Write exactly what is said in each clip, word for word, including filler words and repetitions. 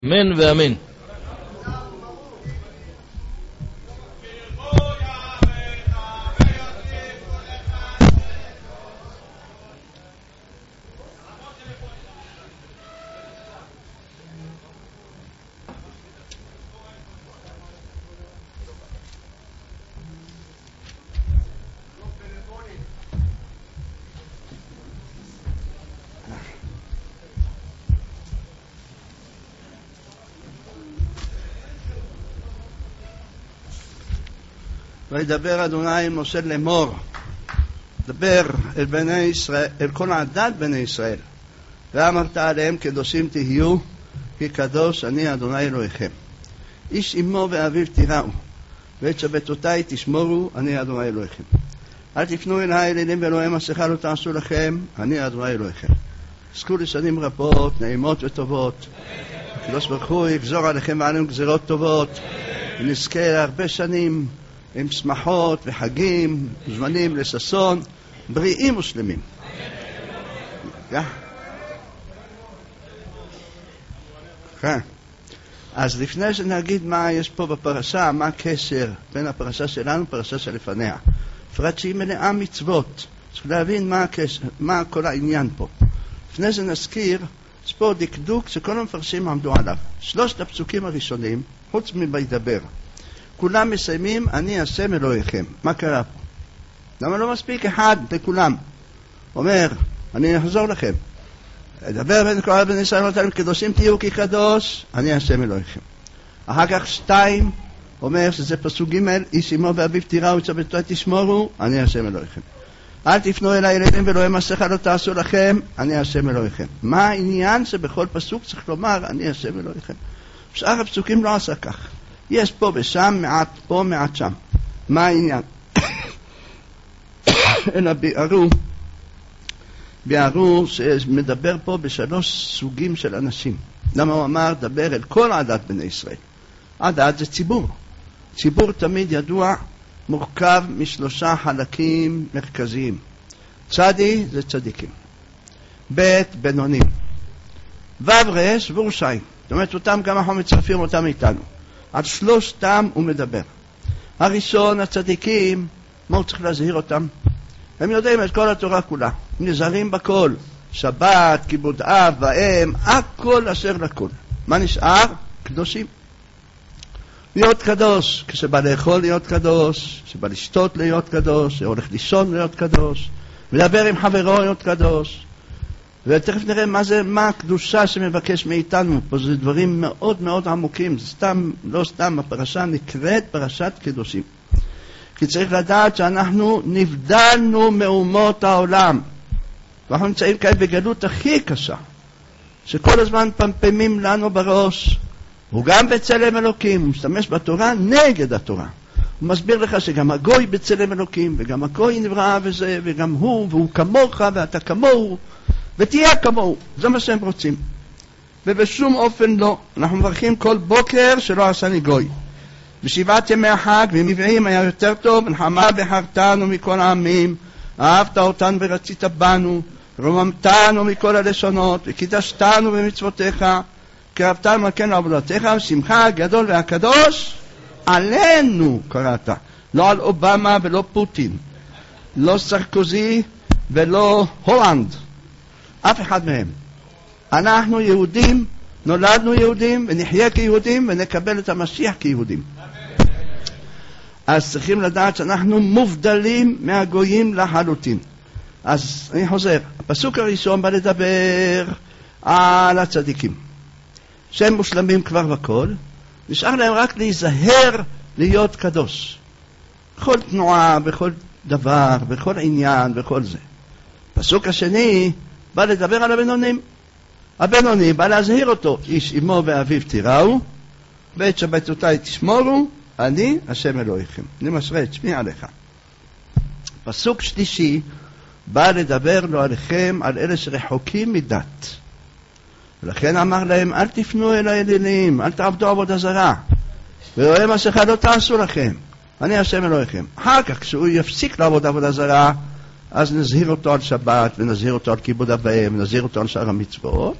אמן ואמן. וידבר אדוני עם משה לאמור, דבר אל בני ישראל, אל כל עדת בני ישראל, ואמרת עליהם קדושים תהיו, כי קדוש אני אדוני אלוהיכם. איש אמו ואביו תיראו, ואת שבתותי תשמורו, אני אדוני אלוהיכם. אל תפנו אל האלילים ואלוהי מסכה לא תעשו לכם, אני אדוני אלוהיכם. עסקו לשנים רבות, נעימות וטובות. הקדוש ברוך הוא יגזור עליכם ועלינו גזירות טובות, ונזכה הרבה שנים עם שמחות וחגים, זמנים לששון, בריאים ושלמים. כן. אז לפני שנגיד מה יש פה בפרשה, מה הקשר בין הפרשה שלנו לפרשה שלפניה, בפרט שהיא מלאה מצוות, צריך להבין מה הקשר, מה כל העניין פה. לפני זה נזכיר, יש פה דקדוק שכל המפרשים עמדו עליו. שלושת הפסוקים הראשונים, חוץ מבידבר, כולם מסיימים, אני השם אלוהיכם. מה קרה פה? למה לא מספיק אחד לכולם? אומר, אני אחזור לכם. אדבר בין כל בני ישראל ואתם קדושים תהיו כי קדוש, אני השם אלוהיכם. אחר כך שתיים, אומר שזה פסוק ג', איש אמו ואביו תיראו את שבתותי תשמורו, אני השם אלוהיכם. אל תפנו אל הילדים ואלוהי מסכה לא תעשו לכם, אני השם אלוהיכם. מה העניין שבכל פסוק צריך לומר, אני השם אלוהיכם? שאר הפסוקים לא עשה כך. יש פה ושם, מעט פה, מעט שם. מה העניין? אלא ביארו, ביארו שמדבר פה בשלוש סוגים של אנשים. למה הוא אמר, דבר אל כל עדת בני ישראל. עדת זה ציבור. ציבור תמיד ידוע, מורכב משלושה חלקים מרכזיים. צדי זה צדיקים. ב' בינונים. ו' רש ורשעים. זאת אומרת, אותם גם אנחנו מצרפים אותם איתנו. על שלושתם הוא מדבר. הראשון, הצדיקים, מה הוא צריך להזהיר אותם? הם יודעים את כל התורה כולה. הם נזהרים בכל. שבת, כיבוד אב ואם, הכל אשר לכל. מה נשאר? קדושים. להיות קדוש, כשבא לאכול להיות קדוש, כשבא לשתות להיות קדוש, כשהולך לישון להיות קדוש, מדבר עם חברו להיות קדוש. ותכף נראה מה זה, מה הקדושה שמבקש מאיתנו. פה זה דברים מאוד מאוד עמוקים. זה סתם, לא סתם, הפרשה נקראת פרשת קדושים. כי צריך לדעת שאנחנו נבדלנו מאומות העולם. ואנחנו נמצאים כאן בגלות הכי קשה. שכל הזמן פמפמים לנו בראש. הוא גם בצלם אלוקים, הוא משתמש בתורה נגד התורה. הוא מסביר לך שגם הגוי בצלם אלוקים, וגם הגוי נברא וזה, וגם הוא, והוא כמוך, ואתה כמוהו. ותהיה כמוהו, זה מה שהם רוצים. ובשום אופן לא. אנחנו מברכים כל בוקר שלא עשני גוי. בשבעת ימי החג ומבעים היה יותר טוב, נחמה בחרתנו מכל העמים, אהבת אותנו ורצית בנו, רוממתנו מכל הלשונות, וקידשתנו במצוותיך, קרבתנו מכן לעבודתך, ושמחה הגדול והקדוש עלינו קראת. לא על אובמה ולא פוטין, לא סרקוזי ולא הולנד. אף אחד מהם. אנחנו יהודים, נולדנו יהודים, ונחיה כיהודים, ונקבל את המשיח כיהודים. אז צריכים לדעת שאנחנו מובדלים מהגויים לחלוטין. אז אני חוזר. הפסוק הראשון בא לדבר על הצדיקים. שהם מושלמים כבר בכל, נשאר להם רק להיזהר להיות קדוש. בכל תנועה, בכל דבר, בכל עניין, בכל זה. הפסוק השני בא לדבר על הבינונים. הבינוני בא להזהיר אותו, איש אמו ואביו תיראו, ואת שבתותי תשמורו, אני השם אלוהיכם. אני משרה את שמי עליך. פסוק שלישי בא לדבר לו עליכם, על אלה שרחוקים מדת. ולכן אמר להם, אל תפנו אל האלילים, אל תעבדו עבודה זרה, ואלוהי מסכה לא תעשו לכם, אני השם אלוהיכם. אחר כך כשהוא יפסיק לעבוד עבודה זרה, אז נזהיר אותו על שבת, ונזהיר אותו על כיבוד אב ואם, ונזהיר אותו על שאר המצוות,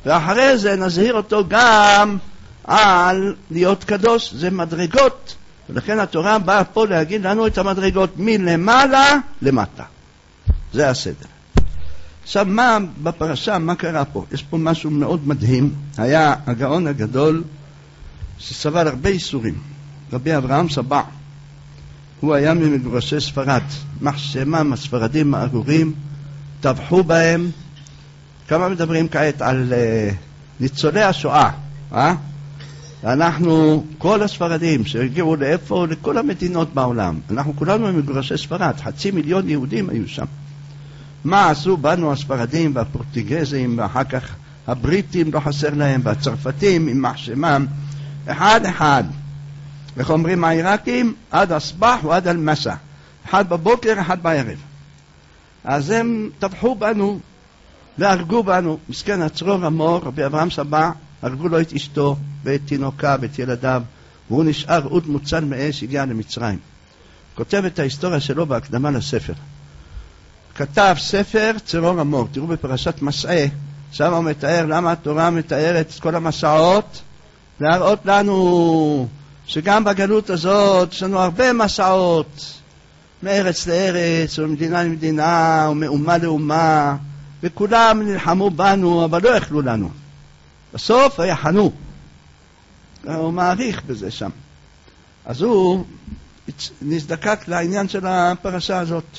ואחרי זה נזהיר אותו גם על להיות קדוש. זה מדרגות, ולכן התורה באה פה להגיד לנו את המדרגות מלמעלה למטה. זה הסדר. עכשיו, מה בפרשה, מה קרה פה? יש פה משהו מאוד מדהים. היה הגאון הגדול שסבל הרבה איסורים, רבי אברהם סבא. הוא היה ממגורשי ספרד. מחשמם הספרדים הארורים טבחו בהם. כמה מדברים כעת על uh, ניצולי השואה, אה? אנחנו, כל הספרדים שהגיעו לאיפה, לכל המדינות בעולם, אנחנו כולנו ממגורשי ספרד, חצי מיליון יהודים היו שם. מה עשו בנו הספרדים והפורטוגזים, ואחר כך הבריטים לא חסר להם, והצרפתים עם מחשמם, אחד אחד. איך אומרים העיראקים? עד הסבח ועד אל-מסע. אחד בבוקר, אחד בערב. אז הם טבחו בנו והרגו בנו. מסכן הצרור המור, רבי אברהם סבא, הרגו לו את אשתו ואת תינוקה ואת ילדיו, והוא נשאר עוד מוצל מאש, הגיע למצרים. כותב את ההיסטוריה שלו בהקדמה לספר. כתב ספר צרור המור. תראו בפרשת מסעי, שם הוא מתאר למה התורה מתארת את כל המסעות, להראות לנו שגם בגלות הזאת יש לנו הרבה מסעות, מארץ לארץ, ומדינה למדינה, ומאומה לאומה, וכולם נלחמו בנו, אבל לא יכלו לנו. בסוף היחנו. הוא מעריך בזה שם. אז הוא נזדקק לעניין של הפרשה הזאת.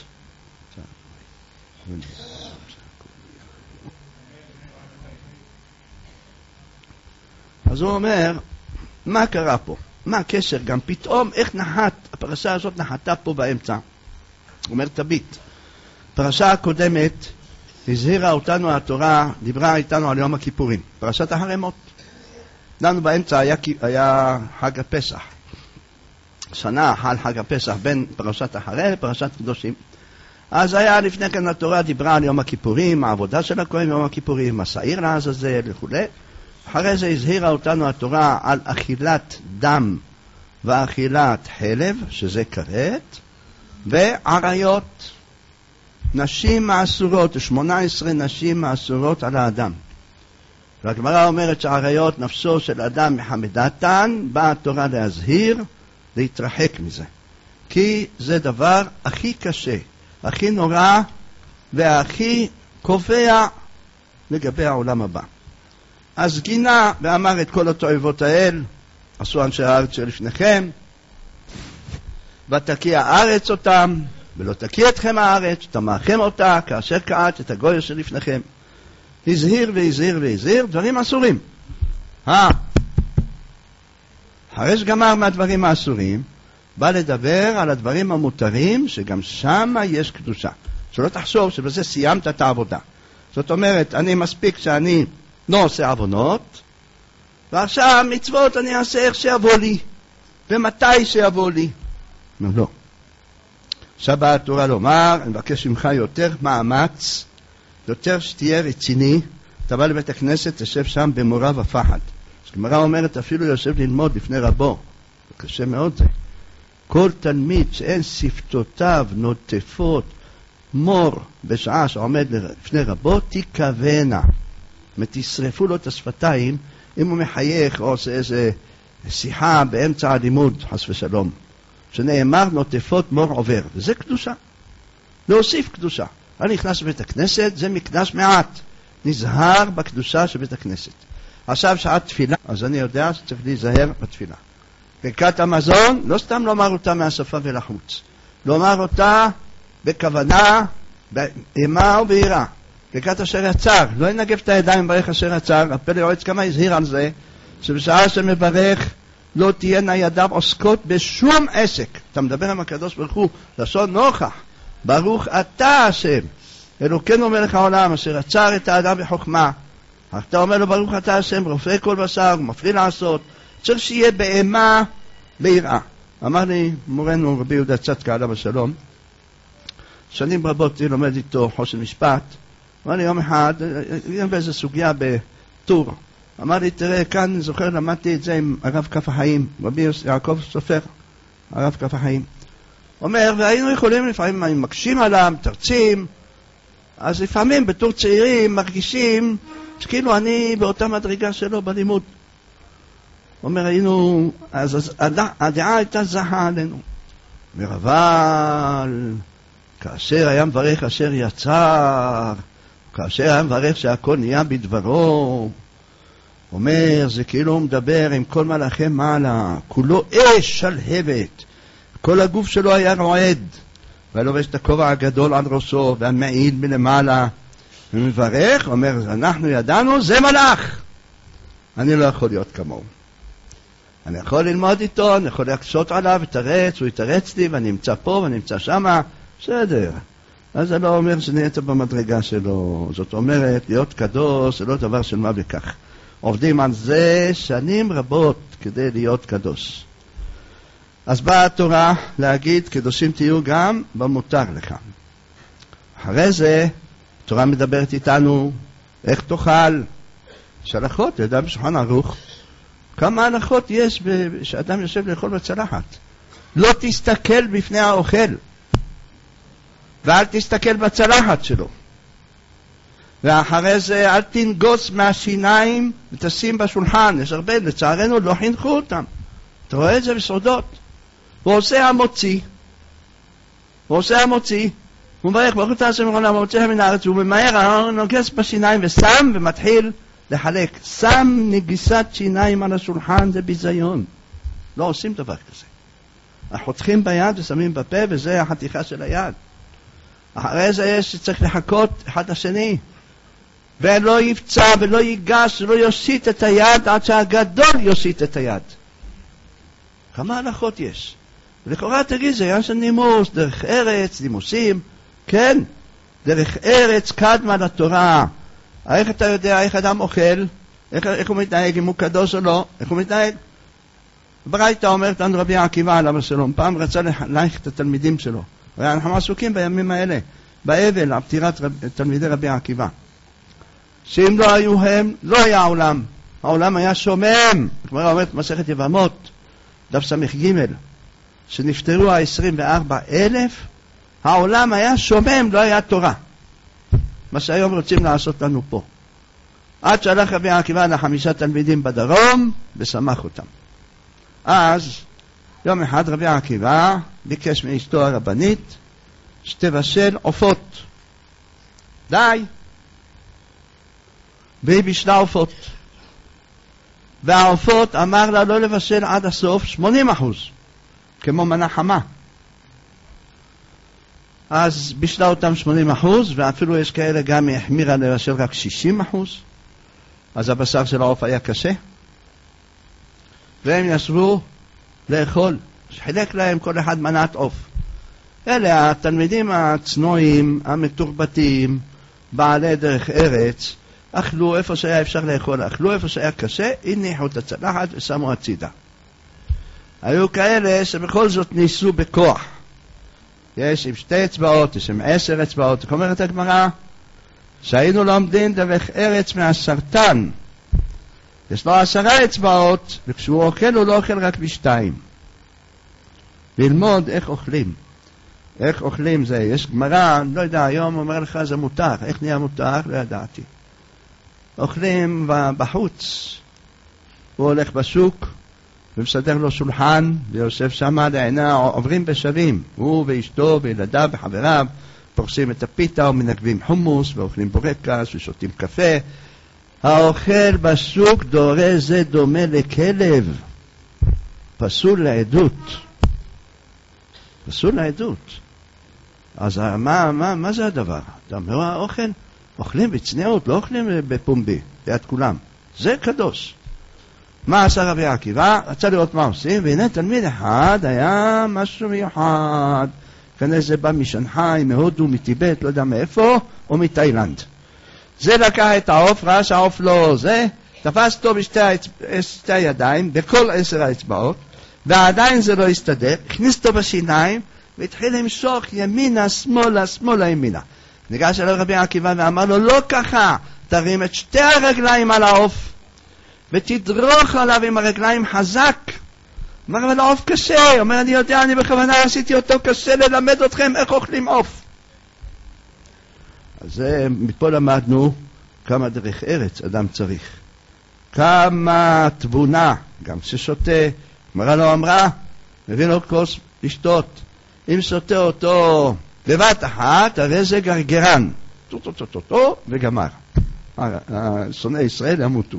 אז הוא אומר, מה קרה פה? מה הקשר? גם פתאום איך נחת, הפרשה הזאת נחתה פה באמצע. הוא אומר תביט. הפרשה הקודמת הזהירה אותנו התורה, דיברה איתנו על יום הכיפורים. פרשת החרמות. לנו באמצע היה, היה חג הפסח. שנה חל חג הפסח בין פרשת החרם לפרשת קדושים. אז היה לפני כן התורה דיברה על יום הכיפורים, העבודה של הכהן יום הכיפורים, השעיר לעזאזל וכו'. אחרי זה הזהירה אותנו התורה על אכילת דם ואכילת חלב, שזה כרת, ועריות, נשים מאסורות, שמונה עשרה נשים מאסורות על האדם. והגמרא אומרת שעריות נפשו של אדם מחמדתן, באה התורה להזהיר, להתרחק מזה. כי זה דבר הכי קשה, הכי נורא והכי קובע לגבי העולם הבא. אז גינה ואמר את כל התועבות האל, עשו אנשי הארץ שלפניכם, ותקיע הארץ אותם, ולא תקיע אתכם הארץ, תמאכם אותה, כאשר קעת את הגוי שלפניכם. הזהיר והזהיר והזהיר, דברים אסורים. אה, אחרי שגמר מהדברים האסורים, בא לדבר על הדברים המותרים, שגם שם יש קדושה. שלא תחשוב שבזה סיימת את העבודה. זאת אומרת, אני מספיק שאני לא עושה עוונות, ועכשיו מצוות אני אעשה איך שיבוא לי, ומתי שיבוא לי. לא, לא. עכשיו באה התורה לומר, אני מבקש ממך יותר מאמץ, יותר שתהיה רציני, אתה בא לבית הכנסת, תשב שם במורא ופחד. הגמרא אומרת, אפילו יושב ללמוד לפני רבו, זה קשה מאוד זה. כל תלמיד שאין שפתותיו נוטפות מור בשעה שעומד לפני רבו, תיכוונה. תשרפו לו את השפתיים אם הוא מחייך או עושה איזה שיחה באמצע הלימוד, חס ושלום. שנאמר נוטפות מור עובר, וזה קדושה. להוסיף קדושה. אני נכנס לבית הכנסת, זה מקדש מעט. נזהר בקדושה של בית הכנסת. עכשיו שעת תפילה, אז אני יודע שצריך להיזהר בתפילה. ברכת המזון, לא סתם לומר אותה מהשפה ולחוץ. לומר אותה בכוונה, באימה וביראה. ברכת אשר יצר, לא ינגב את הידיים ברך אשר יצר. הפלא יועץ כמה הזהיר על זה, שבשעה שמברך לא תהיינה ידיו עוסקות בשום עסק. אתה מדבר עם הקדוש ברוך הוא, לשון נוכח. ברוך אתה השם, אלוקינו מלך העולם, אשר יצר את האדם בחוכמה. אתה אומר לו ברוך אתה השם, רופא כל בשר, מפליא לעשות. צריך שיהיה באימה ביראה. אמר לי מורנו רבי יהודה צדקה עליו השלום, שנים רבות אני לומד איתו חושן משפט. אמר לי יום אחד, היה באיזו סוגיה בטור. אמר לי, תראה, כאן זוכר, למדתי את זה עם הרב כף החיים, רבי יעקב סופר, הרב כף החיים. אומר, והיינו יכולים לפעמים, הם מקשים עליו, תרצים, אז לפעמים בתור צעירים מרגישים שכאילו אני באותה מדרגה שלו בלימוד. הוא אומר, היינו, אז, אז הדע, הדעה הייתה זהה עלינו. אומר, אבל כאשר היה מברך אשר יצר, כאשר היה מברך שהכל נהיה בדברו, אומר, זה כאילו הוא מדבר עם כל מלאכי מעלה, כולו אש שלהבת, כל הגוף שלו היה רועד, ולובש את הכובע הגדול על ראשו, והמעיל מלמעלה, ומברך, אומר, אנחנו ידענו, זה מלאך. אני לא יכול להיות כמוהו. אני יכול ללמוד איתו, אני יכול להקשות עליו, יתרץ, הוא יתרץ לי, ואני אמצא פה, ואני אמצא שמה, בסדר. אז זה לא אומר שנהיית במדרגה שלו. זאת אומרת, להיות קדוש זה לא דבר של מה וכך. עובדים על זה שנים רבות כדי להיות קדוש. אז באה התורה להגיד, קדושים תהיו גם במותר לך. אחרי זה, התורה מדברת איתנו, איך תאכל? יש הלכות, ידע בשולחן ערוך. כמה הלכות יש שאדם יושב לאכול בצלחת? לא תסתכל בפני האוכל, ואל תסתכל בצלחת שלו. ואחרי זה אל תנגוס מהשיניים ותשים בשולחן. יש הרבה, לצערנו לא חינכו אותם. אתה רואה את זה בסעודות. הוא עושה המוציא. הוא עושה המוציא. הוא מברך, ברוך אתה השם לעולם, המוציא מן הארץ, הוא ממהר, נוגס בשיניים ושם ומתחיל לחלק. שם נגיסת שיניים על השולחן זה ביזיון. לא עושים דבר כזה. חותכים ביד ושמים בפה, וזה החתיכה של היד. אחרי זה יש שצריך לחכות אחד לשני. ולא יפצע ולא ייגש ולא יושיט את היד עד שהגדול יושיט את היד. כמה הלכות יש? ולכאורה תגיד, זה עניין של נימוס, דרך ארץ, נימוסים. כן, דרך ארץ קדמה לתורה. איך אתה יודע איך אדם אוכל? איך, איך הוא מתנהג, אם הוא קדוש או לא? איך הוא מתנהג? ברייתא אומרת לנו רבי עקיבא עליו השלום, פעם רצה להלך את התלמידים שלו. ואנחנו עסוקים בימים האלה, באבל, על פטירת רב, תלמידי רבי עקיבא. שאם לא היו הם, לא היה העולם. העולם היה שומם. כמו אומרת מסכת יבמות, דף סמך ג', שנפטרו ה-עשרים וארבעה אלף, העולם היה שומם, לא היה תורה. מה שהיום רוצים לעשות לנו פה. עד שהלך רבי עקיבא לחמישה תלמידים בדרום, ושמח אותם. אז, יום אחד רבי עקיבא ביקש מאשתו הרבנית, שתבשל עופות. די. והיא בישלה עופות. והעופות אמר לה לא לבשל עד הסוף שמונים אחוז, כמו מנה חמה. אז בישלה אותם שמונים אחוז, ואפילו יש כאלה גם החמירה לבשל רק שישים אחוז. אז הבשר של העוף היה קשה. והם ישבו לאכול. חילק להם כל אחד מנת עוף. אלה התלמידים הצנועים, המתורבתים, בעלי דרך ארץ, אכלו איפה שהיה אפשר לאכול, אכלו איפה שהיה קשה, הניחו את הצלחת ושמו הצידה. היו כאלה שבכל זאת ניסו בכוח. יש עם שתי אצבעות, יש עם עשר אצבעות. אומרת הגמרא, שהיינו לומדים דרך ארץ מהסרטן. יש לו עשרה אצבעות, וכשהוא אוכל הוא לא אוכל רק בשתיים. ללמוד איך אוכלים. איך אוכלים זה, יש גמרא, לא יודע, היום אומר לך זה מותר. איך נהיה מותר? לא ידעתי. אוכלים בחוץ. הוא הולך בשוק, ומסדר לו שולחן, ויושב שם לעינה, עוברים בשבים. הוא ואשתו וילדיו וחבריו, פורסים את הפיתה ומנגבים חומוס, ואוכלים בורקס ושותים קפה. האוכל בשוק דורש זה דומה לכלב. פסול לעדות. פסול לעדות. אז מה, מה, מה זה הדבר? אתה אומר, האוכל, אוכלים בצניעות, לא אוכלים בפומבי, ליד כולם. זה קדוש. מה עשה רבי עקיבא? רצה לראות מה עושים, והנה תלמיד אחד היה משהו מיוחד. כנראה זה בא משנגחאי, מהודו, מטיבט, לא יודע מאיפה, או מתאילנד. זה לקח את העוף, ראה שהעוף לא זה, תפס אותו בשתי שתי הידיים, בכל עשר האצבעות, ועדיין זה לא הסתדר, הכניס אותו בשיניים, והתחיל למשוך ימינה, שמאלה, שמאלה, ימינה. ניגש אליו רבי עקיבא ואמר לו, לא ככה, תרים את שתי הרגליים על העוף, ותדרוך עליו עם הרגליים חזק. אמר, אבל העוף קשה. אומר, אני יודע, אני בכוונה עשיתי אותו קשה ללמד אתכם איך אוכלים עוף. אז מפה למדנו כמה דרך ארץ אדם צריך. כמה תבונה, גם ששותה, גמרא לא אמרה, מביא לו כוס לשתות. אם שותה אותו בבת אחת, הרי זה גרגרן. טו טו טו טו טו וגמר. שונאי ישראל ימותו.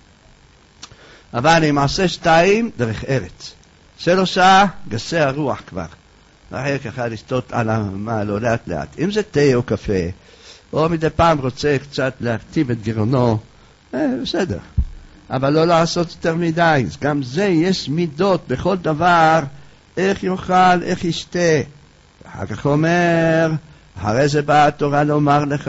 אבל אם עשה שתיים, דרך ארץ. שלושה, גסי הרוח כבר. אחר כך לשתות על המה, לא לאט לאט. אם זה תה או קפה, או מדי פעם רוצה קצת להרטיב את גירעונו, אה, בסדר. אבל לא לעשות יותר מדי. גם זה יש מידות בכל דבר, איך יאכל, איך ישתה. אחר כך אומר, אחרי זה באה התורה לומר לך,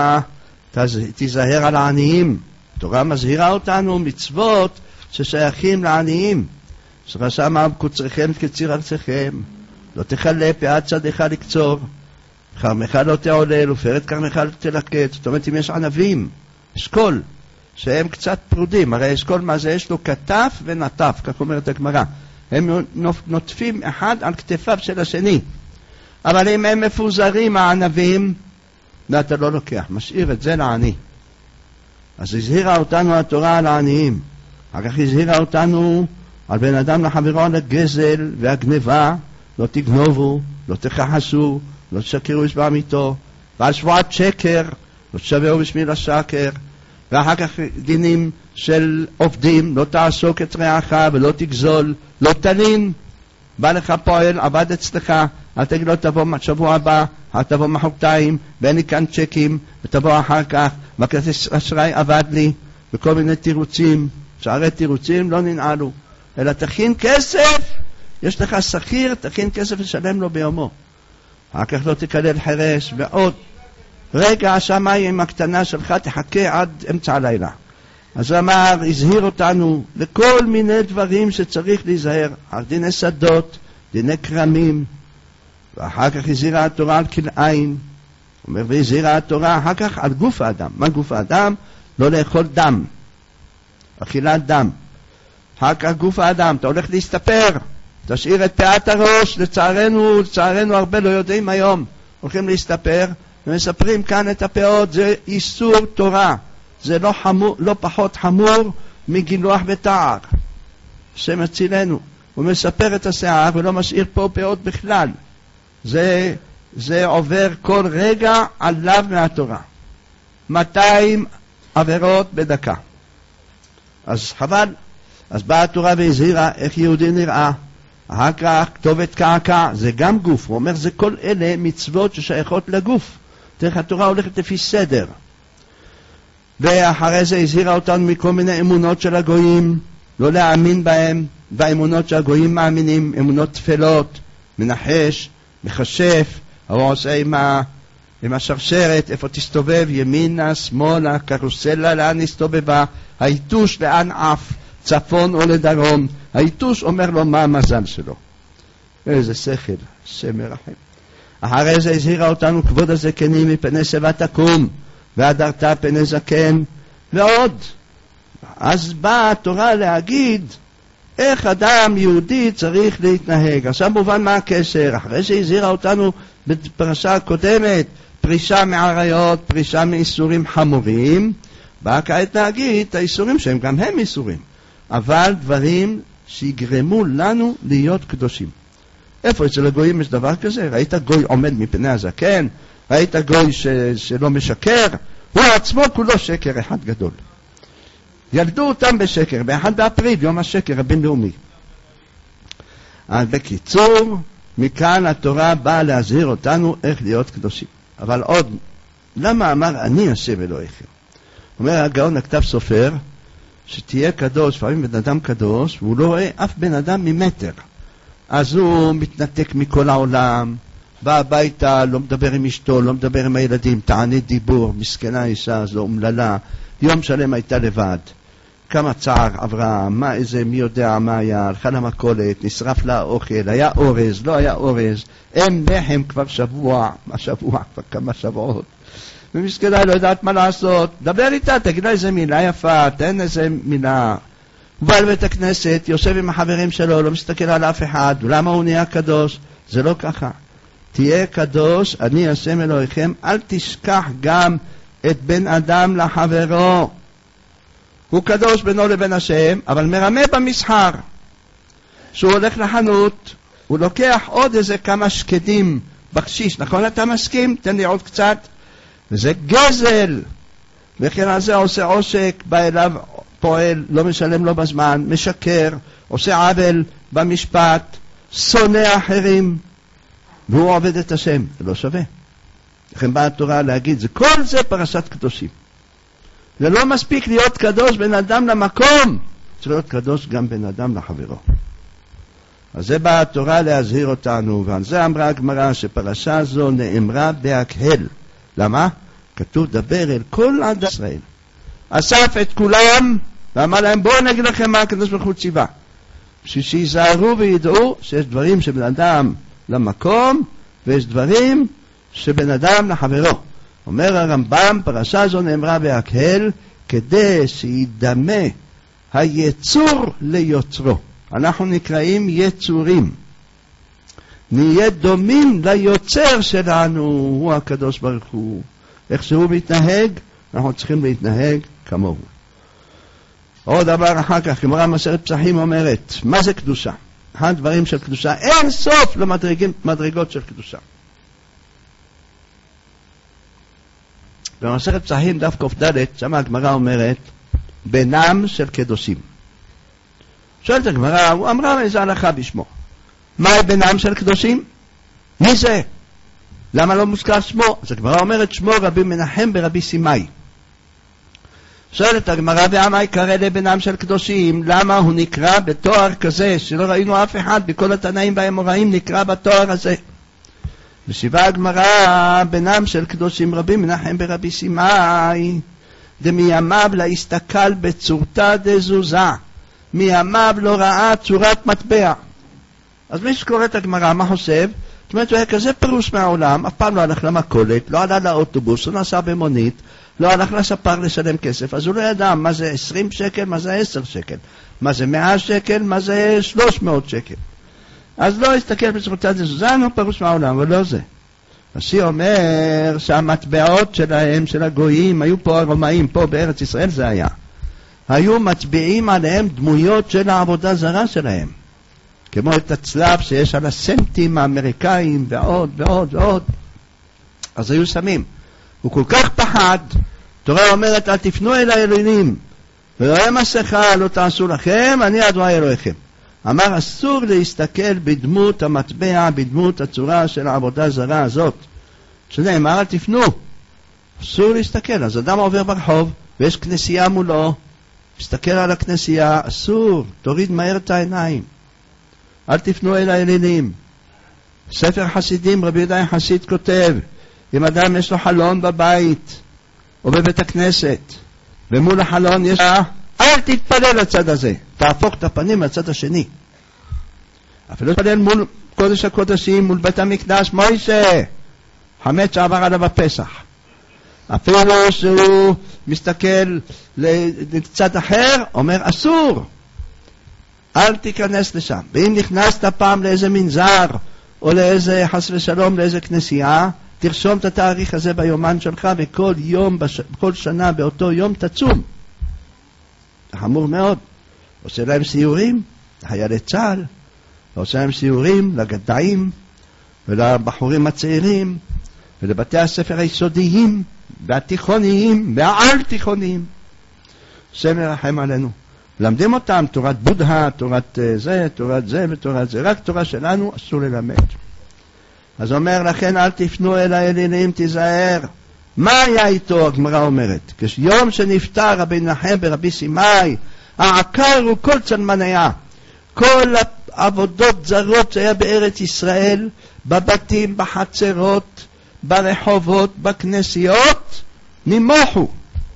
תיזהר על העניים. התורה מזהירה אותנו מצוות ששייכים לעניים. שרשע אמר, קוצריכם כציר ארצכם, לא תחלה פאת צדך לקצור, כרמך לא תעולל ופרד כרמך לא תלקט. זאת אומרת, אם יש ענבים, אשכול, שהם קצת פרודים, הרי אשכול מה זה? יש לו כתף ונטף, כך אומרת הגמרא. הם נוטפים אחד על כתפיו של השני. אבל אם הם מפוזרים הענבים, ואתה לא לוקח, משאיר את זה לעני. אז הזהירה אותנו התורה על העניים. אחר כך הזהירה אותנו על בן אדם לחברו על הגזל והגניבה, לא תגנובו, לא תכחסו, לא תשקרו איש בעמיתו, ועל שבועת שקר, לא תשבעו בשמי לשקר, ואחר כך דינים של עובדים, לא תעסוק את רעך ולא תגזול, לא תלין, בא לך פועל, עבד אצלך, אל תגיד לו תבוא שבוע הבא, אל תבוא מחרתיים, ואין לי כאן צ'קים, ותבוא אחר כך, וכרטיס אשראי עבד לי, וכל מיני תירוצים, שערי תירוצים לא ננעלו, אלא תכין כסף, יש לך שכיר, תכין כסף לשלם לו ביומו. אחר כך לא תקלל חרש, ועוד רגע השמיים הקטנה שלך תחכה עד אמצע הלילה. אז אמר, הזהיר אותנו לכל מיני דברים שצריך להיזהר, על דיני שדות, דיני קרמים, ואחר כך הזהירה התורה על כלאיים, אומר, והזהירה התורה אחר כך על גוף האדם. מה גוף האדם? לא לאכול דם, אכילת דם. אחר כך גוף האדם, אתה הולך להסתפר, תשאיר את פאת הראש, לצערנו, לצערנו הרבה לא יודעים היום, הולכים להסתפר, ומספרים כאן את הפאות, זה איסור תורה, זה לא, חמור, לא פחות חמור מגילוח ותער. השם הצילנו, הוא מספר את השיער ולא משאיר פה פאות בכלל. זה, זה עובר כל רגע עליו מהתורה. מאתיים עבירות בדקה. אז חבל. אז באה התורה והזהירה איך יהודי נראה. אחר כך כתובת קעקע, זה גם גוף. הוא אומר, זה כל אלה מצוות ששייכות לגוף. דרך התורה הולכת לפי סדר. ואחרי זה הזהירה אותנו מכל מיני אמונות של הגויים, לא להאמין בהם, והאמונות שהגויים מאמינים, אמונות תפלות, מנחש, מחשף, הוא עושה עם, ה, עם השרשרת, איפה תסתובב, ימינה, שמאלה, קרוסלה, לאן נסתובבה, היתוש לאן עף, צפון או לדרום, היתוש אומר לו מה המזל שלו. איזה שכל, השם מרחם. אחרי זה הזהירה אותנו כבוד הזקנים מפני שיבה תקום, והדרת פני זקן, ועוד. אז באה התורה להגיד איך אדם יהודי צריך להתנהג. עכשיו מובן מה הקשר. אחרי שהזהירה אותנו בפרשה הקודמת, פרישה מעריות, פרישה מאיסורים חמורים, באה כעת להגיד את האיסורים שהם גם הם איסורים, אבל דברים שיגרמו לנו להיות קדושים. איפה אצל הגויים יש דבר כזה? ראית גוי עומד מפני הזקן? ראית גוי ש... שלא משקר? הוא עצמו כולו שקר אחד גדול. ילדו אותם בשקר, באחד באפריל, יום השקר הבינלאומי. אז בקיצור, מכאן התורה באה להזהיר אותנו איך להיות קדושים. אבל עוד, למה אמר אני השם אלוהיכם? אומר הגאון הכתב סופר, שתהיה קדוש, לפעמים בן אדם קדוש, והוא לא רואה אף בן אדם ממטר. אז הוא מתנתק מכל העולם, בא הביתה, לא מדבר עם אשתו, לא מדבר עם הילדים, תענית דיבור, מסכנה אישה, זו אומללה, יום שלם הייתה לבד. כמה צער עברה, מה איזה, מי יודע מה היה, הלכה למכולת, נשרף לה אוכל, היה אורז, לא היה אורז, אין לחם כבר שבוע, מה שבוע, כבר כמה שבועות. ומסכנה לא יודעת מה לעשות, דבר איתה, תגיד לה איזה מילה יפה, תן איזה מילה. הוא בא לבית הכנסת, יושב עם החברים שלו, לא מסתכל על אף אחד, ולמה הוא נהיה קדוש? זה לא ככה. תהיה קדוש, אני השם אלוהיכם, אל תשכח גם את בן אדם לחברו. הוא קדוש בינו לבין השם, אבל מרמה במסחר. שהוא הולך לחנות, הוא לוקח עוד איזה כמה שקדים בקשיש, נכון אתה מסכים? תן לי עוד קצת. וזה גזל. וכן על זה עושה עושק, בא אליו פועל, לא משלם לו בזמן, משקר, עושה עוול במשפט, שונא אחרים, והוא עובד את השם. זה לא שווה. לכן באה התורה להגיד, זה כל זה פרשת קדושים. זה לא מספיק להיות קדוש בין אדם למקום, צריך להיות קדוש גם בין אדם לחברו. אז זה באה התורה להזהיר אותנו, ועל זה אמרה הגמרא שפרשה זו נאמרה בהקהל. למה? כתוב דבר אל כל עד ישראל. אסף את כולם ואמר להם, בואו נגיד לכם מה הקדוש ברוך הוא ציווה. בשביל שיזהרו וידעו שיש דברים שבין אדם למקום, ויש דברים שבין אדם לחברו. אומר הרמב"ם, פרשה זו נאמרה בהקהל, כדי שידמה היצור ליוצרו. אנחנו נקראים יצורים. נהיה דומים ליוצר שלנו, הוא הקדוש ברוך הוא. איך שהוא מתנהג, אנחנו צריכים להתנהג כמוהו. עוד דבר אחר כך, גמרא מסכת פסחים אומרת, מה זה קדושה? הדברים של קדושה, אין סוף למדרגות של קדושה. במסכת פסחים דף ק"ד, שם הגמרא אומרת, בינם של קדושים. שואלת הגמרא, הוא אמרה איזה הלכה בשמו. מה בינם של קדושים? מי זה? למה לא מוזכר שמו? אז הגמרא אומרת שמו רבי מנחם ברבי סימאי. שואלת הגמרא, ועמה יקרא לבינם של קדושים, למה הוא נקרא בתואר כזה שלא ראינו אף אחד בכל התנאים והאמוראים נקרא בתואר הזה? משיבה הגמרא, בינם של קדושים רבי מנחם ברבי סימאי, דמימיו להסתכל בצורתא דזוזה, מימיו לא ראה צורת מטבע. אז מי שקורא את הגמרא, מה חושב? זאת אומרת, הוא היה כזה פירוש מהעולם, אף פעם לא הלך למכולת, לא עלה לאוטובוס, לא נסע במונית, לא הלך לספר לשלם כסף, אז הוא לא ידע מה זה עשרים שקל, מה זה עשר שקל, מה זה מאה שקל, מה זה שלוש מאות שקל. אז לא הסתכל בצורתא דזוזה, הוא פירוש מהעולם, אבל לא זה. השיא אומר שהמטבעות שלהם, של הגויים, היו פה הרומאים, פה בארץ ישראל זה היה. היו מצביעים עליהם דמויות של העבודה זרה שלהם. כמו את הצלב שיש על הסנטים האמריקאים ועוד ועוד ועוד. אז היו שמים. הוא כל כך פחד, תורה אומרת, אל תפנו אל האלוהים, ולא מסכה לא תעשו לכם, אני אדוני אלוהיכם. אמר, אסור להסתכל בדמות המטבע, בדמות הצורה של העבודה זרה הזאת. שנאמר, אל תפנו. אסור להסתכל. אז אדם עובר ברחוב, ויש כנסייה מולו, מסתכל על הכנסייה, אסור, תוריד מהר את העיניים. אל תפנו אל האלילים. ספר חסידים, רבי יהודה חסיד כותב, אם אדם יש לו חלון בבית, או בבית הכנסת, ומול החלון יש לה, אל תתפלל לצד הזה, תהפוך את הפנים לצד השני. אפילו תתפלל מול קודש הקודשים, מול בית המקדש, מוישה, חמץ שעבר עליו הפסח. אפילו שהוא מסתכל לצד אחר, אומר אסור, אל תיכנס לשם. ואם נכנסת פעם לאיזה מנזר, או לאיזה חס ושלום, לאיזה כנסייה, תרשום את התאריך הזה ביומן שלך, וכל יום, בש... כל שנה באותו יום תצום. זה חמור מאוד. עושה להם סיורים, לחיילי צה"ל, ועושה להם סיורים לגדיים, ולבחורים הצעירים, ולבתי הספר היסודיים, והתיכוניים, והעל תיכוניים. זה מרחם עלינו. למדים אותם, תורת בודה, תורת זה, תורת זה ותורת זה. רק תורה שלנו אסור ללמד. אז אומר לכן, אל תפנו אל האלילים, תיזהר. מה היה איתו? הגמרא אומרת. כשיום שנפטר רבי מנחם ברבי סימאי, העקר הוא כל צלמניה. כל העבודות זרות שהיה בארץ ישראל, בבתים, בחצרות, ברחובות, בכנסיות, נמוחו.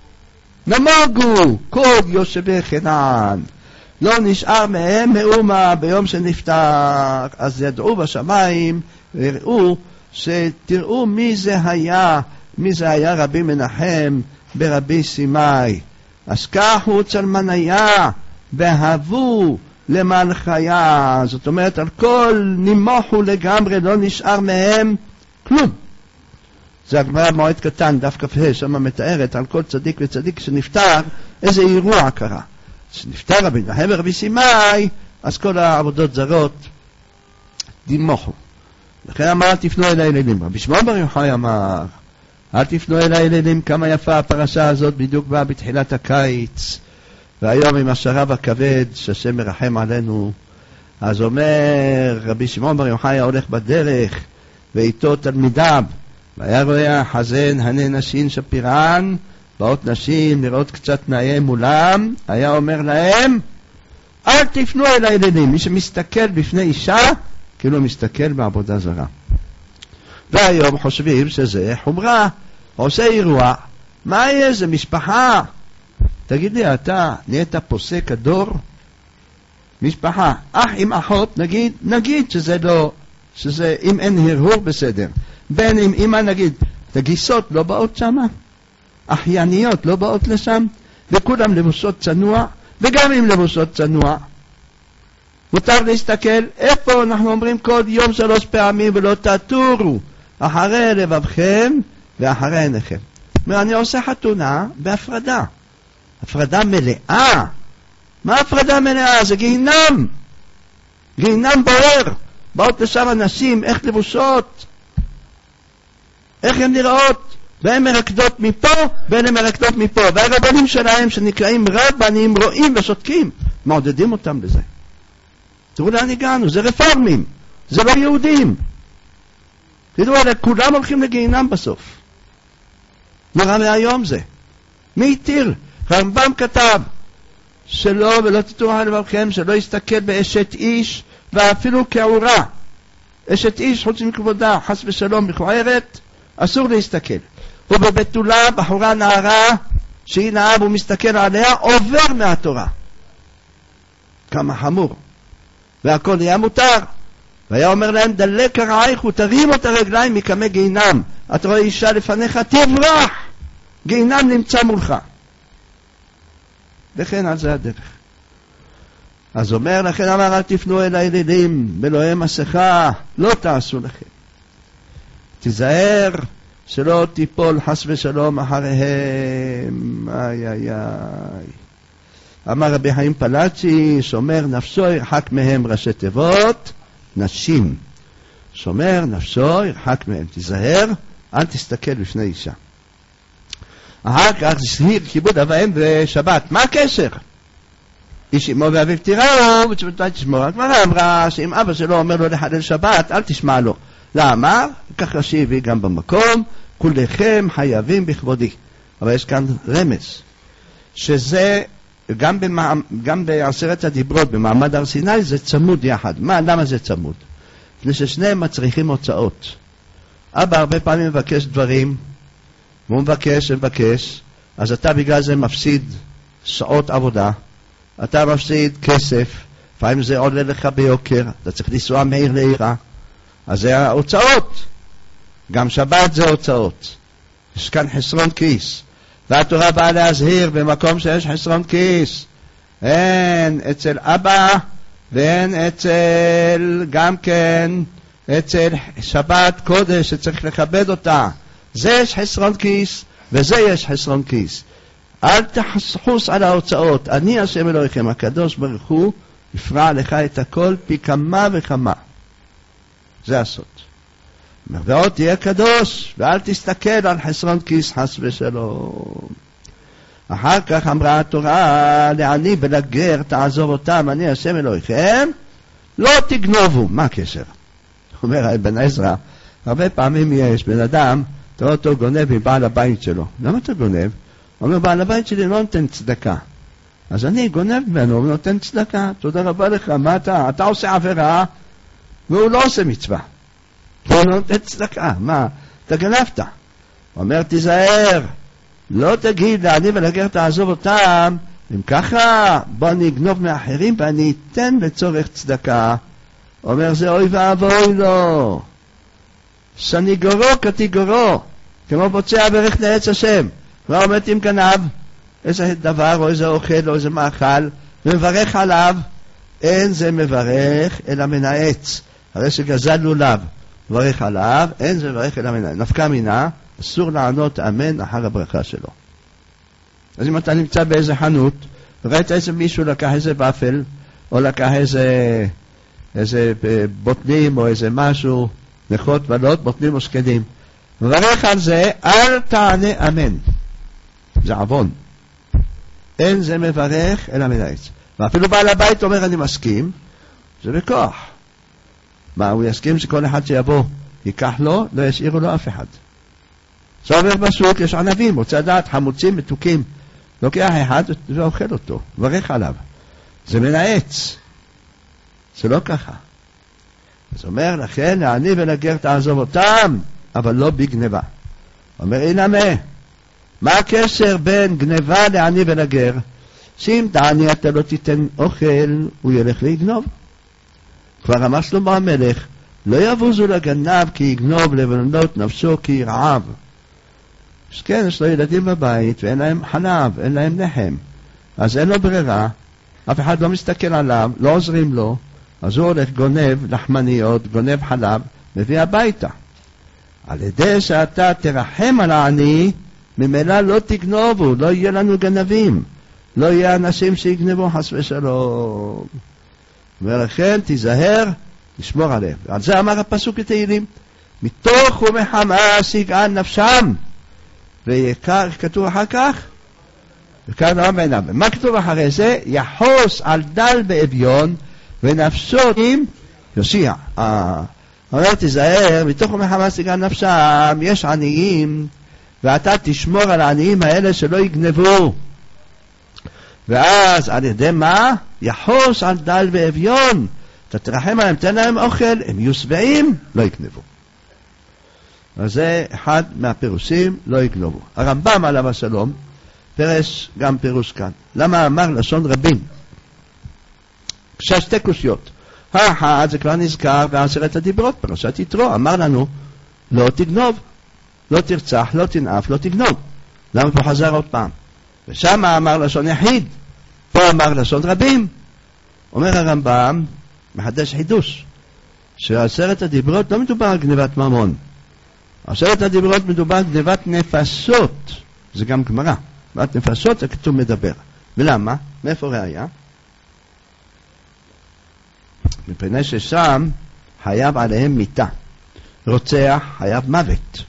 נמוגו כל יושבי חנן. לא נשאר מהם מאומה ביום שנפטר. אז ידעו בשמיים וראו שתראו מי זה היה, מי זה היה רבי מנחם ברבי סימאי. אז כך הוא צלמניה והבו למלכיה. זאת אומרת, על כל נמוחו לגמרי, לא נשאר מהם כלום. זה הגמרא במועד קטן, דף כ"ה, שם מתארת על כל צדיק וצדיק שנפטר, איזה אירוע קרה. כשנפטר רבי מנחם ורבי סימאי, אז כל העבודות זרות דימוחו. לכן אמר, אל תפנו אל האלילים. רבי שמעון בר יוחאי אמר, אל תפנו אל האלילים, כמה יפה הפרשה הזאת, בדיוק באה בתחילת הקיץ, והיום עם השרב הכבד, שהשם מרחם עלינו. אז אומר רבי שמעון בר יוחאי הולך בדרך, ואיתו תלמידיו, והיה רואה חזן הנה נשים שפירן, באות נשים לראות קצת נאה מולם, היה אומר להם, אל תפנו אל האלילים. מי שמסתכל בפני אישה, כאילו מסתכל בעבודה זרה. והיום חושבים שזה חומרה, עושה אירוע. מה יהיה? זה משפחה. תגיד לי, אתה נהיית פוסק הדור? משפחה, אח עם אחות, נגיד, נגיד שזה לא, שזה אם אין הרהור בסדר. בין אם אמא נגיד, תגיסות לא באות שמה, אחייניות לא באות לשם, וכולם לבושות צנוע, וגם אם לבושות צנוע, מותר להסתכל איפה אנחנו אומרים כל יום שלוש פעמים, ולא תטורו אחרי לבבכם ואחרי עיניכם. אומר, אני עושה חתונה בהפרדה, הפרדה מלאה. מה הפרדה מלאה? זה גיהינם, גיהינם בוער. באות לשם אנשים, איך לבושות, איך הן נראות, והן מרקדות מפה והן מרקדות מפה, והרבנים שלהם שנקראים רבנים רואים ושותקים, מעודדים אותם לזה. תראו לאן הגענו, זה רפורמים, זה לא יהודים. תראו, כולם הולכים לגיהינם בסוף. נראה מהיום זה. מי התיר? הרמב"ם כתב שלא ולא תטורו לבבכם, שלא יסתכל באשת איש ואפילו כעורה. אשת איש חוץ מכבודה חס ושלום מכוערת, אסור להסתכל. ובבתולה בחורה נערה שהיא נעה והוא מסתכל עליה, עובר מהתורה. כמה חמור. והכל נהיה מותר. והיה אומר להם, דלק הרעייך ותרים את הרגליים מקמי גיהינם. אתה רואה אישה לפניך, תברח, גיהינם נמצא מולך. וכן על זה הדרך. אז אומר, לכן אמר, אל תפנו אל האלילים, בלוהי מסכה, לא תעשו לכם. תיזהר שלא תיפול חס ושלום אחריהם. איי איי איי. אמר רבי חיים פלאצ'י, שומר נפשו ירחק מהם, ראשי תיבות, נשים. שומר נפשו ירחק מהם. תיזהר, אל תסתכל בפני אישה. אחר כך זהיר כיבוד אב ואם ושבת. מה הקשר? איש אמו ואביו תיראו, ותשמעו תשמור. הגמרא אמרה שאם אבא שלו אומר לו לחלל שבת, אל תשמע לו. למה? כך רש"י הביא גם במקום, כולכם חייבים בכבודי. אבל יש כאן רמז, שזה גם, במע... גם בעשרת הדיברות, במעמד הר סיני, זה צמוד יחד. מה, למה זה צמוד? לפני ששניהם מצריכים הוצאות. אבא הרבה פעמים מבקש דברים, והוא מבקש ומבקש, אז אתה בגלל זה מפסיד שעות עבודה, אתה מפסיד כסף, לפעמים זה עולה לך ביוקר, אתה צריך לנסוע מעיר לעירה, אז זה ההוצאות. גם שבת זה הוצאות. יש כאן חסרון כיס. והתורה באה להזהיר במקום שיש חסרון כיס. אין אצל אבא, ואין אצל גם כן, אצל שבת קודש שצריך לכבד אותה. זה יש חסרון כיס, וזה יש חסרון כיס. אל תחסחוס על ההוצאות. אני השם אלוהיכם, הקדוש ברוך הוא, יפרע לך את הכל פי כמה וכמה. זה הסוד. ועוד תהיה קדוש, ואל תסתכל על חסרון כיס חס ושלום. אחר כך אמרה התורה, לעני ולגר תעזוב אותם, אני השם אלוהיכם, לא תגנובו. מה הקשר? אומר בן עזרא, הרבה פעמים יש בן אדם, תראה אותו גונב מבעל הבית שלו. למה אתה גונב? הוא אומר, בעל הבית שלי לא נותן צדקה. אז אני גונב ממנו ונותן צדקה. תודה רבה לך, מה אתה? אתה עושה עבירה, והוא לא עושה מצווה. הוא לא נותן צדקה. מה? אתה גנבת. הוא אומר, תיזהר, לא תגיד לעני ולגר תעזוב אותם, אם ככה, בוא אני אגנוב מאחרים ואני אתן לצורך צדקה. הוא אומר, זה אוי ואבוי לו. סניגורו כתיגורו, כמו בוצע ברך נעץ השם. מה עומד עם גנב? איזה דבר או איזה אוכל או איזה מאכל, ומברך עליו, אין זה מברך אלא מנעץ. הרי שגזל לולב, מברך עליו, אין זה מברך אלא מנעץ. נפקא מינה, אסור לענות אמן אחר הברכה שלו. אז אם אתה נמצא באיזה חנות, וראית איזה מישהו לקח איזה ופל, או לקח איזה, איזה בוטנים, או איזה משהו, נכות ולאות, בוטנים או שקדים, מברך על זה, אל תענה אמן. זה עוון. אין זה מברך אלא מן העץ. ואפילו בעל הבית אומר אני מסכים, זה בכוח. מה, הוא יסכים שכל אחד שיבוא ייקח לו, לא ישאירו לו אף אחד. זה אומר בשוק, יש ענבים, רוצה לדעת, חמוצים, מתוקים. לוקח אחד ואוכל אותו, מברך עליו. זה מן העץ. זה לא ככה. זה אומר לכן, לעני ולגר תעזוב אותם, אבל לא בגניבה. אומר הנה מה, מה הקשר בין גניבה לעני ולגר? שאם תעני אתה לא תיתן אוכל, הוא ילך לגנוב. כבר אמר שלמה המלך, לא יבוזו לגנב כי יגנוב לבנות נפשו כי ירעב. אז כן, יש לו ילדים בבית ואין להם חלב, אין להם לחם. אז אין לו ברירה, אף אחד לא מסתכל עליו, לא עוזרים לו, אז הוא הולך גונב לחמניות, גונב חלב, מביא הביתה. על ידי שאתה תרחם על העני, ממילא לא תגנובו, לא יהיה לנו גנבים, לא יהיה אנשים שיגנבו חס ושלום. ולכן תיזהר, תשמור עליהם. על זה אמר הפסוק בתהילים, מתוך ומחמס יגעל נפשם, ויקר, כתוב אחר כך, יקר נורא בעיניו. מה כתוב אחרי זה? יחוס על דל באביון, ונפשו יושיע. אה, אומר תיזהר, מתוך ומחמס יגעל נפשם, יש עניים, ואתה תשמור על העניים האלה שלא יגנבו. ואז על ידי מה? יחוס על דל ואביון. אתה תרחם עליהם, תן להם אוכל, הם יהיו שבעים, לא יגנבו. אז זה אחד מהפירושים, לא יגנבו. הרמב"ם עליו השלום, פרש גם פירוש כאן. למה אמר לשון רבים? שתי קושיות. האחד זה כבר נזכר בעשרת הדיברות, פרשת יתרו, אמר לנו, לא תגנוב, לא תרצח, לא תנאף, לא תגנוב. למה פה חזר עוד פעם? ושם אמר לשון יחיד, פה אמר לשון רבים. אומר הרמב"ם, מחדש חידוש, שעשרת הדיברות לא מדובר על גניבת ממון. עשרת הדיברות מדובר על גניבת נפשות. זה גם גמרא. גניבת נפשות זה כתוב מדבר. ולמה? מאיפה ראיה? מפני ששם חייב עליהם מיתה. רוצח חייב מוות.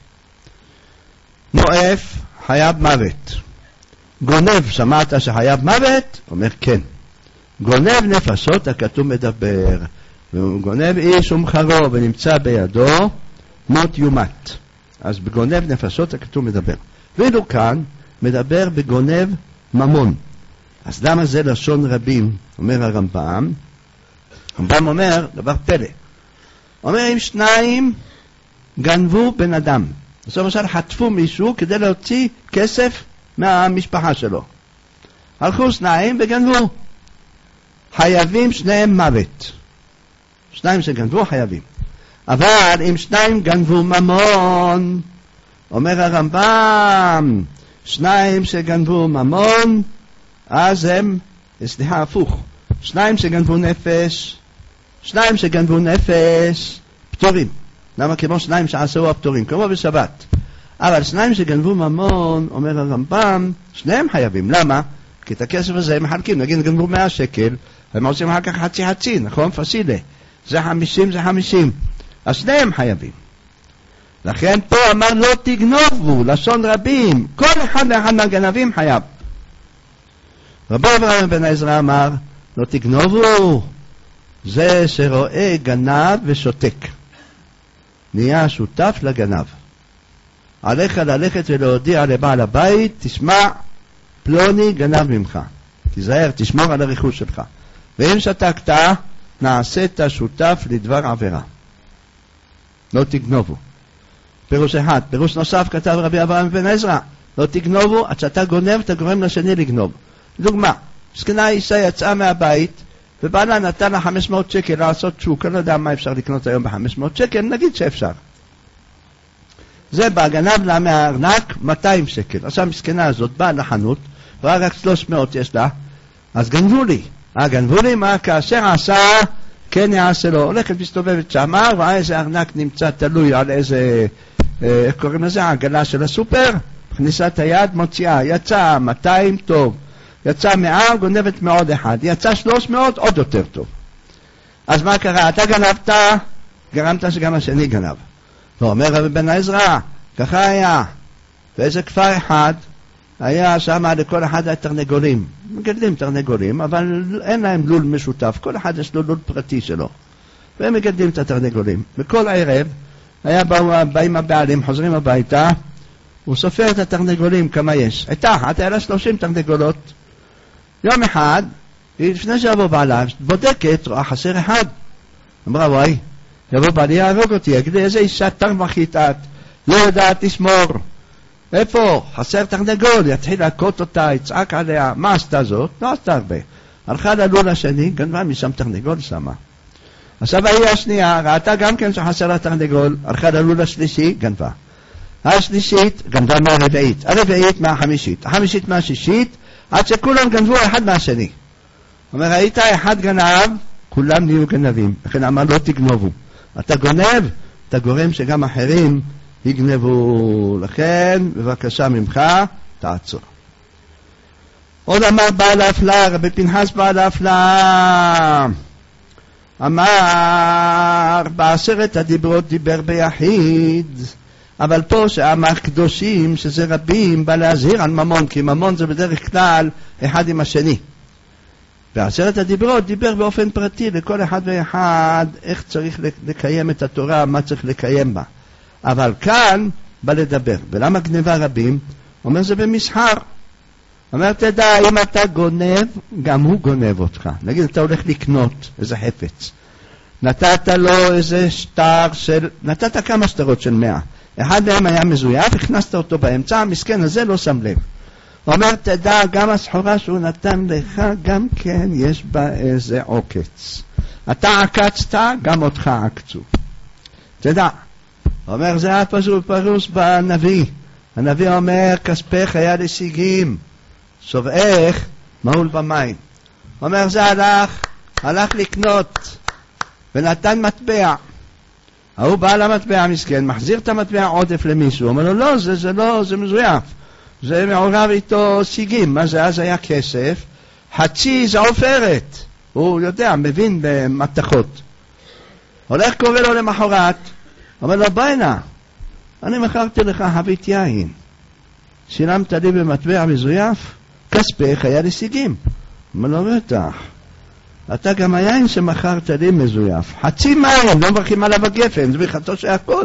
נואף חייב מוות. גונב, שמעת שחייב מוות? אומר כן. גונב נפשות הכתוב מדבר. וגונב איש ומחרו ונמצא בידו, מות יומת. אז בגונב נפשות הכתוב מדבר. ואילו כאן מדבר בגונב ממון. אז למה זה לשון רבים? אומר הרמב"ם. הרמב"ם אומר דבר פלא. אומר אם שניים גנבו בן אדם. זאת למשל חטפו מישהו כדי להוציא כסף מהמשפחה שלו. הלכו שניים וגנבו. חייבים שניהם מוות. שניים שגנבו חייבים. אבל אם שניים גנבו ממון, אומר הרמב"ם, שניים שגנבו ממון, אז הם, סליחה, הפוך. שניים שגנבו נפש, שניים שגנבו נפש, פטורים. למה? כמו שניים שעשו הפטורים, כמו בשבת. אבל שניים שגנבו ממון, אומר הרמב"ם, שניהם חייבים. למה? כי את הכסף הזה הם מחלקים. נגיד גנבו מאה שקל, הם עושים אחר כך חצי חצי, נכון? פסילה. זה חמישים, זה חמישים. אז שניהם חייבים. לכן פה אמר לא תגנובו, לשון רבים. כל אחד לאחד מהגנבים חייב. רבי אברהם בן עזרא אמר, לא תגנובו. זה שרואה גנב ושותק. נהיה שותף לגנב. עליך ללכת ולהודיע לבעל הבית, תשמע, פלוני גנב ממך. תיזהר, תשמור על הרכוש שלך. ואם שתקת, נעשית שותף לדבר עבירה. לא תגנובו. פירוש אחד. פירוש נוסף כתב רבי אברהם בן עזרא, לא תגנובו, עד שאתה גונב, אתה גורם לשני לגנוב. דוגמה, זקנה אישה יצאה מהבית, ובעלה נתן לה חמש מאות שקל לעשות שוק, אני לא יודע מה אפשר לקנות היום ב-חמש מאות שקל, נגיד שאפשר. זה בא, גנב לה מהארנק מאתיים שקל. עכשיו מסכנה הזאת באה לחנות, ורק שלוש מאות יש לה, אז גנבו לי. אה, גנבו לי מה? כאשר עשה, כן יעשה לו. הולכת מסתובבת שמה, רואה איזה ארנק נמצא תלוי על איזה איך קוראים לזה? העגלה של הסופר, מכניסה את היד, מוציאה, יצא מאתיים, טוב, יצא מאה, גונבת מעוד אחד, יצא שלוש מאות, עוד יותר טוב. אז מה קרה? אתה גנבת, גרמת שגם השני גנב. ואומר רבי בן עזרא, ככה היה, באיזה כפר אחד, היה שם לכל אחד היה תרנגולים, מגדלים תרנגולים, אבל אין להם לול משותף, כל אחד יש לו לול פרטי שלו, והם מגדלים את התרנגולים. וכל ערב היה בא, באים הבעלים, חוזרים הביתה, הוא סופר את התרנגולים כמה יש. הייתה, הייתה לה שלושים תרנגולות. יום אחד, לפני שיבוא בעלה, בודקת, רואה חסר אחד. אמרה, וואי, יבוא בעלי יהרוג אותי, יגיד לי, איזה אישה תרמחית את, לא יודעת לשמור. איפה? חסר תרנגול, יתחיל להכות אותה, יצעק עליה. מה עשתה זאת? לא עשתה הרבה. הלכה ללול השני, גנבה משם תרנגול שמה. עכשיו ההיא השנייה, ראתה גם כן שחסר לה תרנגול, הלכה ללול השלישי, גנבה. השלישית, גנבה מהרביעית. הרביעית מהחמישית. החמישית מהשישית, עד שכולם גנבו אחד מהשני. אומר, ראית אחד גנב, כולם נהיו גנבים. לכן אמר, לא תגנבו. אתה גונב, אתה גורם שגם אחרים יגנבו. לכן, בבקשה ממך, תעצור. עוד אמר בעל האפלה, רבי פנחס בעל האפלה, אמר, בעשרת הדיברות דיבר ביחיד, אבל פה שאמר קדושים, שזה רבים, בא להזהיר על ממון, כי ממון זה בדרך כלל אחד עם השני. בעשרת הדיברות דיבר באופן פרטי לכל אחד ואחד איך צריך לקיים את התורה, מה צריך לקיים בה. אבל כאן בא לדבר. ולמה גנבה רבים? אומר זה במסחר. אומר תדע, אם אתה גונב, גם הוא גונב אותך. נגיד אתה הולך לקנות איזה חפץ. נתת לו איזה שטר של, נתת כמה שטרות של מאה. אחד מהם היה מזויף, הכנסת אותו באמצע, המסכן הזה לא שם לב. אומר תדע, גם הסחורה שהוא נתן לך, גם כן יש בה איזה עוקץ. אתה עקצת, גם אותך עקצו. תדע. אומר זה היה פשוט פרוס בנביא. הנביא אומר כספך היה לשיגים, שובעך מהול במים. אומר זה הלך, הלך לקנות ונתן מטבע. ההוא בא למטבע מסכן, מחזיר את המטבע עודף למישהו. אומר לו לא, זה, זה לא, זה מזויף. זה מעורב איתו שיגים. מה זה? אז היה כסף. חצי זה עופרת. הוא יודע, מבין במתכות. הולך קורא לו למחרת. אומר לו בוא הנה, אני מכרתי לך חבית יין. שילמת לי במטבע מזויף? כספך היה לשיגים. אומר לו בטח. אתה גם היין שמכרת לי מזויף. חצי מים, לא מברכים עליו הגפן, זה בכתו שהכל.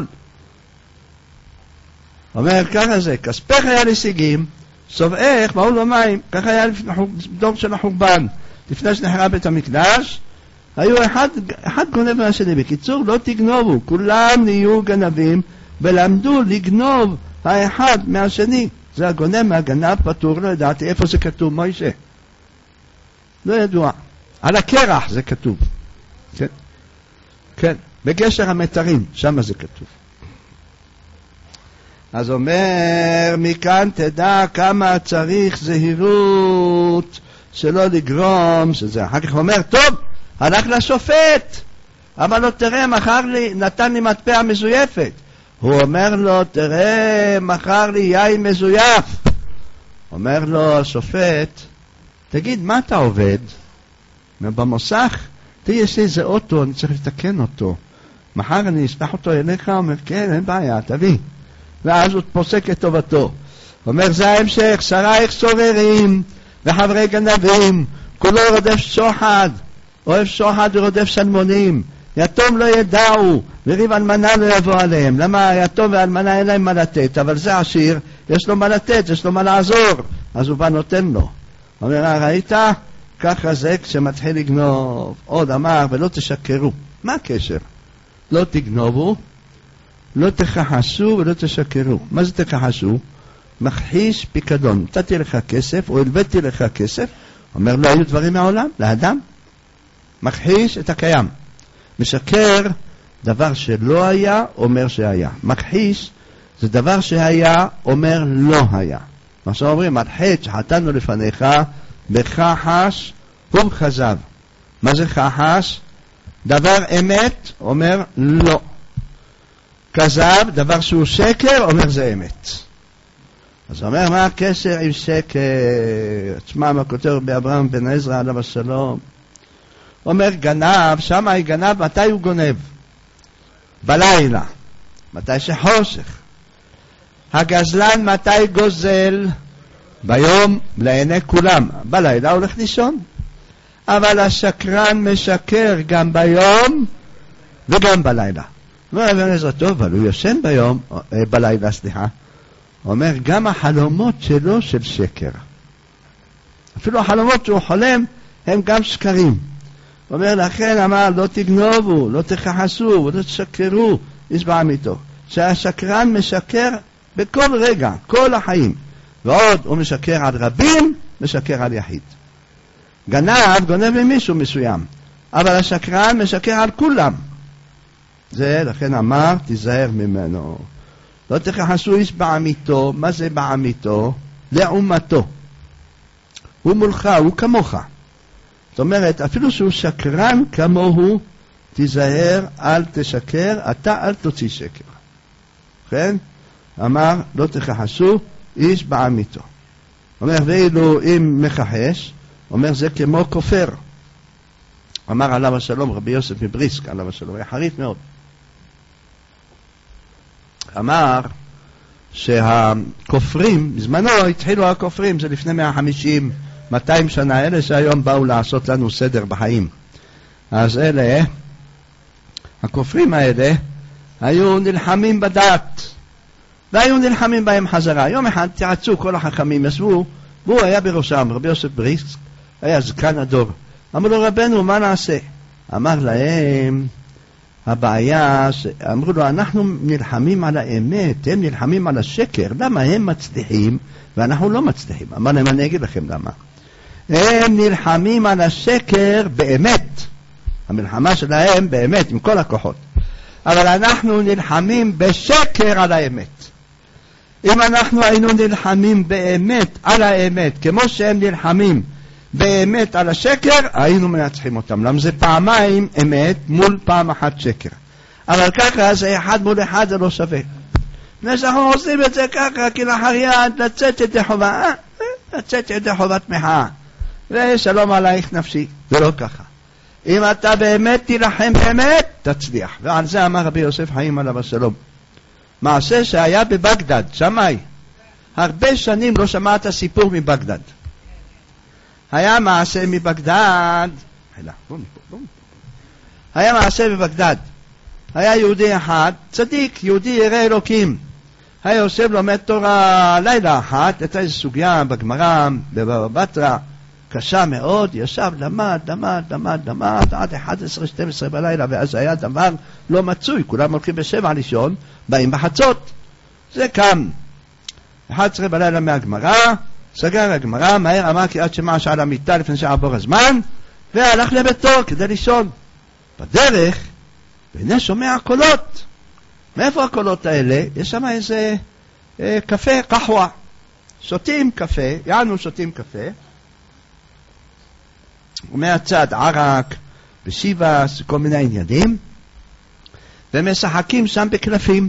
אומר ככה זה, כספך היה לשיגים, סובעך מהול במים. ככה היה דור של החורבן. לפני שנחרב בית המקדש, היו אחד, אחד גונב מהשני. בקיצור, לא תגנובו, כולם נהיו גנבים, ולמדו לגנוב האחד מהשני. זה הגונב מהגנב פטור, לא ידעתי איפה זה כתוב, מוישה. לא ידוע. על הקרח זה כתוב. כן. כן. בגשר המתרים, שם זה כתוב. אז אומר, מכאן תדע כמה צריך זהירות, שלא לגרום, שזה אחר כך אומר, טוב, הלך לשופט, אבל לא תראה, מחר לי, נתן לי מטבע מזויפת. הוא אומר לו, תראה, מחר לי יין מזויף. אומר לו השופט, תגיד, מה אתה עובד? במוסך, תראי, יש לי איזה אוטו, אני צריך לתקן אותו. מחר אני אשלח אותו אליך, אומר, כן, אין בעיה, תביא. ואז הוא פוסק את טובתו. אומר, זה ההמשך, שרייך סוררים וחברי גנבים, כולו רודף שוחד, אוהב שוחד ורודף שלמונים. יתום לא ידעו, וריב אלמנה לא יבוא עליהם. למה יתום ואלמנה אין להם מה לתת, אבל זה עשיר, יש לו מה לתת, יש לו מה לעזור, אז הוא בא נותן לו. אומר, ראית? ככה זה כשמתחיל לגנוב. עוד אמר, ולא תשקרו. מה הקשר? לא תגנובו, לא תכחשו ולא תשקרו. מה זה תכחשו? מכחיש פיקדון. נתתי לך כסף או הלוויתי לך כסף. אומר, לא היו דברים מהעולם, לאדם. מכחיש את הקיים. משקר, דבר שלא היה, אומר שהיה. מכחיש, זה דבר שהיה, אומר לא היה. מה שאומרים, על חטא שחטאנו לפניך, בכחש ובכזב. מה זה כחש? דבר אמת, אומר לא. כזב, דבר שהוא שקר, אומר זה אמת. אז אומר, מה הקשר עם שקר? עצמם הכותב באברהם בן עזרא עליו השלום. אומר, גנב, שמה היא גנב, מתי הוא גונב? בלילה. מתי שחושך. הגזלן מתי גוזל? ביום, לעיני כולם. בלילה הולך לישון. אבל השקרן משקר גם ביום וגם בלילה. אומר אבן עזרא, טוב, אבל הוא ישן ביום, אה, בלילה, סליחה. אומר, גם החלומות שלו של שקר. אפילו החלומות שהוא חולם הם גם שקרים. אומר, לכן אמר, לא תגנובו, לא תכחסו, לא תשקרו, יש בעמיתו. שהשקרן משקר בכל רגע, כל החיים. ועוד הוא משקר על רבים, משקר על יחיד. גנב גונב ממישהו מסוים, אבל השקרן משקר על כולם. זה, לכן אמר, תיזהר ממנו. לא תכחסו איש בעמיתו. מה זה בעמיתו? לעומתו. הוא מולך, הוא כמוך. זאת אומרת, אפילו שהוא שקרן כמוהו, תיזהר, אל תשקר, אתה אל תוציא שקר. כן? אמר, לא תכחסו איש בעמיתו. אומר, ואילו אם מכחש, אומר, זה כמו כופר. אמר עליו השלום, רבי יוסף מבריסק, עליו השלום, היה חריף מאוד. אמר שהכופרים, בזמנו התחילו הכופרים, זה לפני מאה וחמישים, מאתיים שנה, אלה שהיום באו לעשות לנו סדר בחיים. אז אלה, הכופרים האלה, היו נלחמים בדת, והיו נלחמים בהם חזרה. יום אחד תעצו, כל החכמים ישבו, והוא היה בראשם, רבי יוסף בריסק, היה זקן הדור. אמרו לו, רבנו, מה נעשה? אמר להם, הבעיה, אמרו לו, אנחנו נלחמים על האמת, הם נלחמים על השקר, למה הם מצליחים ואנחנו לא מצליחים? אמר להם, אני אגיד לכם למה. הם נלחמים על השקר באמת, המלחמה שלהם באמת, עם כל הכוחות. אבל אנחנו נלחמים בשקר על האמת. אם אנחנו היינו נלחמים באמת על האמת, כמו שהם נלחמים באמת על השקר, היינו מנצחים אותם. למה זה פעמיים אמת מול פעם אחת שקר. אבל ככה זה אחד מול אחד, זה לא שווה. אנחנו עושים את זה ככה, כי לאחר יד לצאת ידי חובה, לצאת ידי חובת מחאה. ושלום עלייך נפשי, ולא ככה. אם אתה באמת תילחם באמת, תצליח. ועל זה אמר רבי יוסף חיים עליו השלום. מעשה שהיה בבגדד, שמעי. הרבה שנים לא שמעת סיפור מבגדד. היה מעשה מבגדד, היה מעשה בבגדד. היה יהודי אחד, צדיק, יהודי ירא אלוקים. היה יושב לומד תורה לילה אחת, הייתה איזו סוגיה בגמרא, בבבא בתרא, קשה מאוד, ישב, למד, למד, למד, למד, עד אחת עשרה שתים עשרה בלילה, ואז היה דבר לא מצוי, כולם הולכים בשבע לישון, באים בחצות. זה קם, אחת עשרה בלילה מהגמרא, סגר הגמרא, מהר אמר כי עד שמע שעל המיטה לפני שעבור הזמן, והלך לביתו כדי לישון. בדרך, והנה שומע קולות. מאיפה הקולות האלה? יש שם איזה אה, קפה, קחווה. שותים קפה, יענו שותים קפה, ומהצד ערק, בשיבס, כל מיני עניינים, ומשחקים שם בקלפים.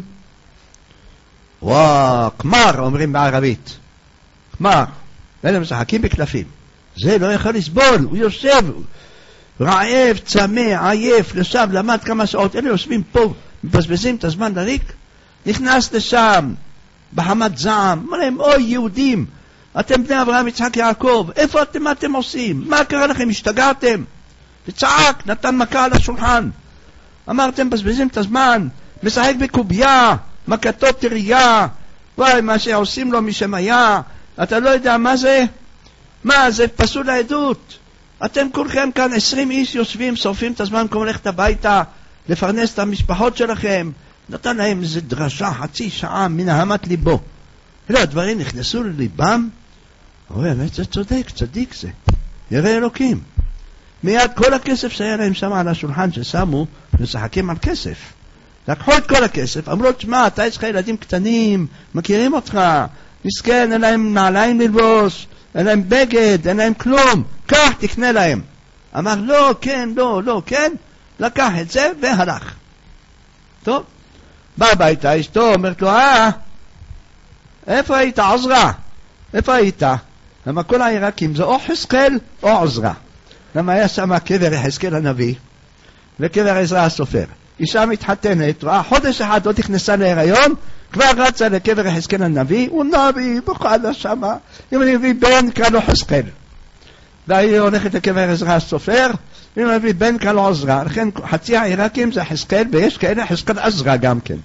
וואו, כמר, אומרים בערבית. כמר, ואלה משחקים בקלפים. זה לא יכול לסבול, הוא יושב, רעב, צמא, עייף, לשם, למד כמה שעות, אלה יושבים פה, מבזבזים את הזמן לריק, נכנס לשם, בחמת זעם, אומר להם, אוי יהודים, אתם בני אברהם, יצחק, יעקב, איפה אתם, מה אתם עושים? מה קרה לכם? השתגעתם? וצעק, נתן מכה על השולחן. אמרתם, בזבזים את הזמן, משחק בקוביה, מכתות תריה, וואי, מה שעושים לו משם היה, אתה לא יודע מה זה? מה, זה פסול העדות. אתם כולכם כאן, עשרים איש יושבים, שורפים את הזמן, כמו ללכת הביתה, לפרנס את המשפחות שלכם. נתן להם איזו דרשה, חצי שעה, מנהמת ליבו. אלא הדברים נכנסו לליבם, אוי, באמת זה צודק, צדיק זה. ירא אלוקים. מיד כל הכסף שהיה להם שם על השולחן ששמו, משחקים על כסף. לקחו את כל הכסף, אמרו לו, תשמע, אתה יש לך ילדים קטנים, מכירים אותך, מסכן, אין להם נעליים ללבוש, אין להם בגד, אין להם כלום, קח, תקנה להם. אמר, לא, כן, לא, לא, כן, לקח את זה והלך. טוב, בא הביתה, אשתו אומרת לו, אה, איפה היית, עזרא? איפה היית? למה כל העיראקים זה או חזקאל או עזרא. למה היה שם קבר יחזקאל הנביא וקבר עזרא הסופר. אישה מתחתנת, ראה חודש אחד לא תכנסה להיריון, כבר רצה לקבר יחזקאל הנביא, הוא נביא, בוכה לה שמה, אם אני מביא בן קרא לו חזקאל. והיא הולכת לקבר עזרא הסופר, אם אני מביא בן קרא לו עזרא. לכן חצי העיראקים זה חזקאל, ויש כאלה חזקאל עזרא גם כן.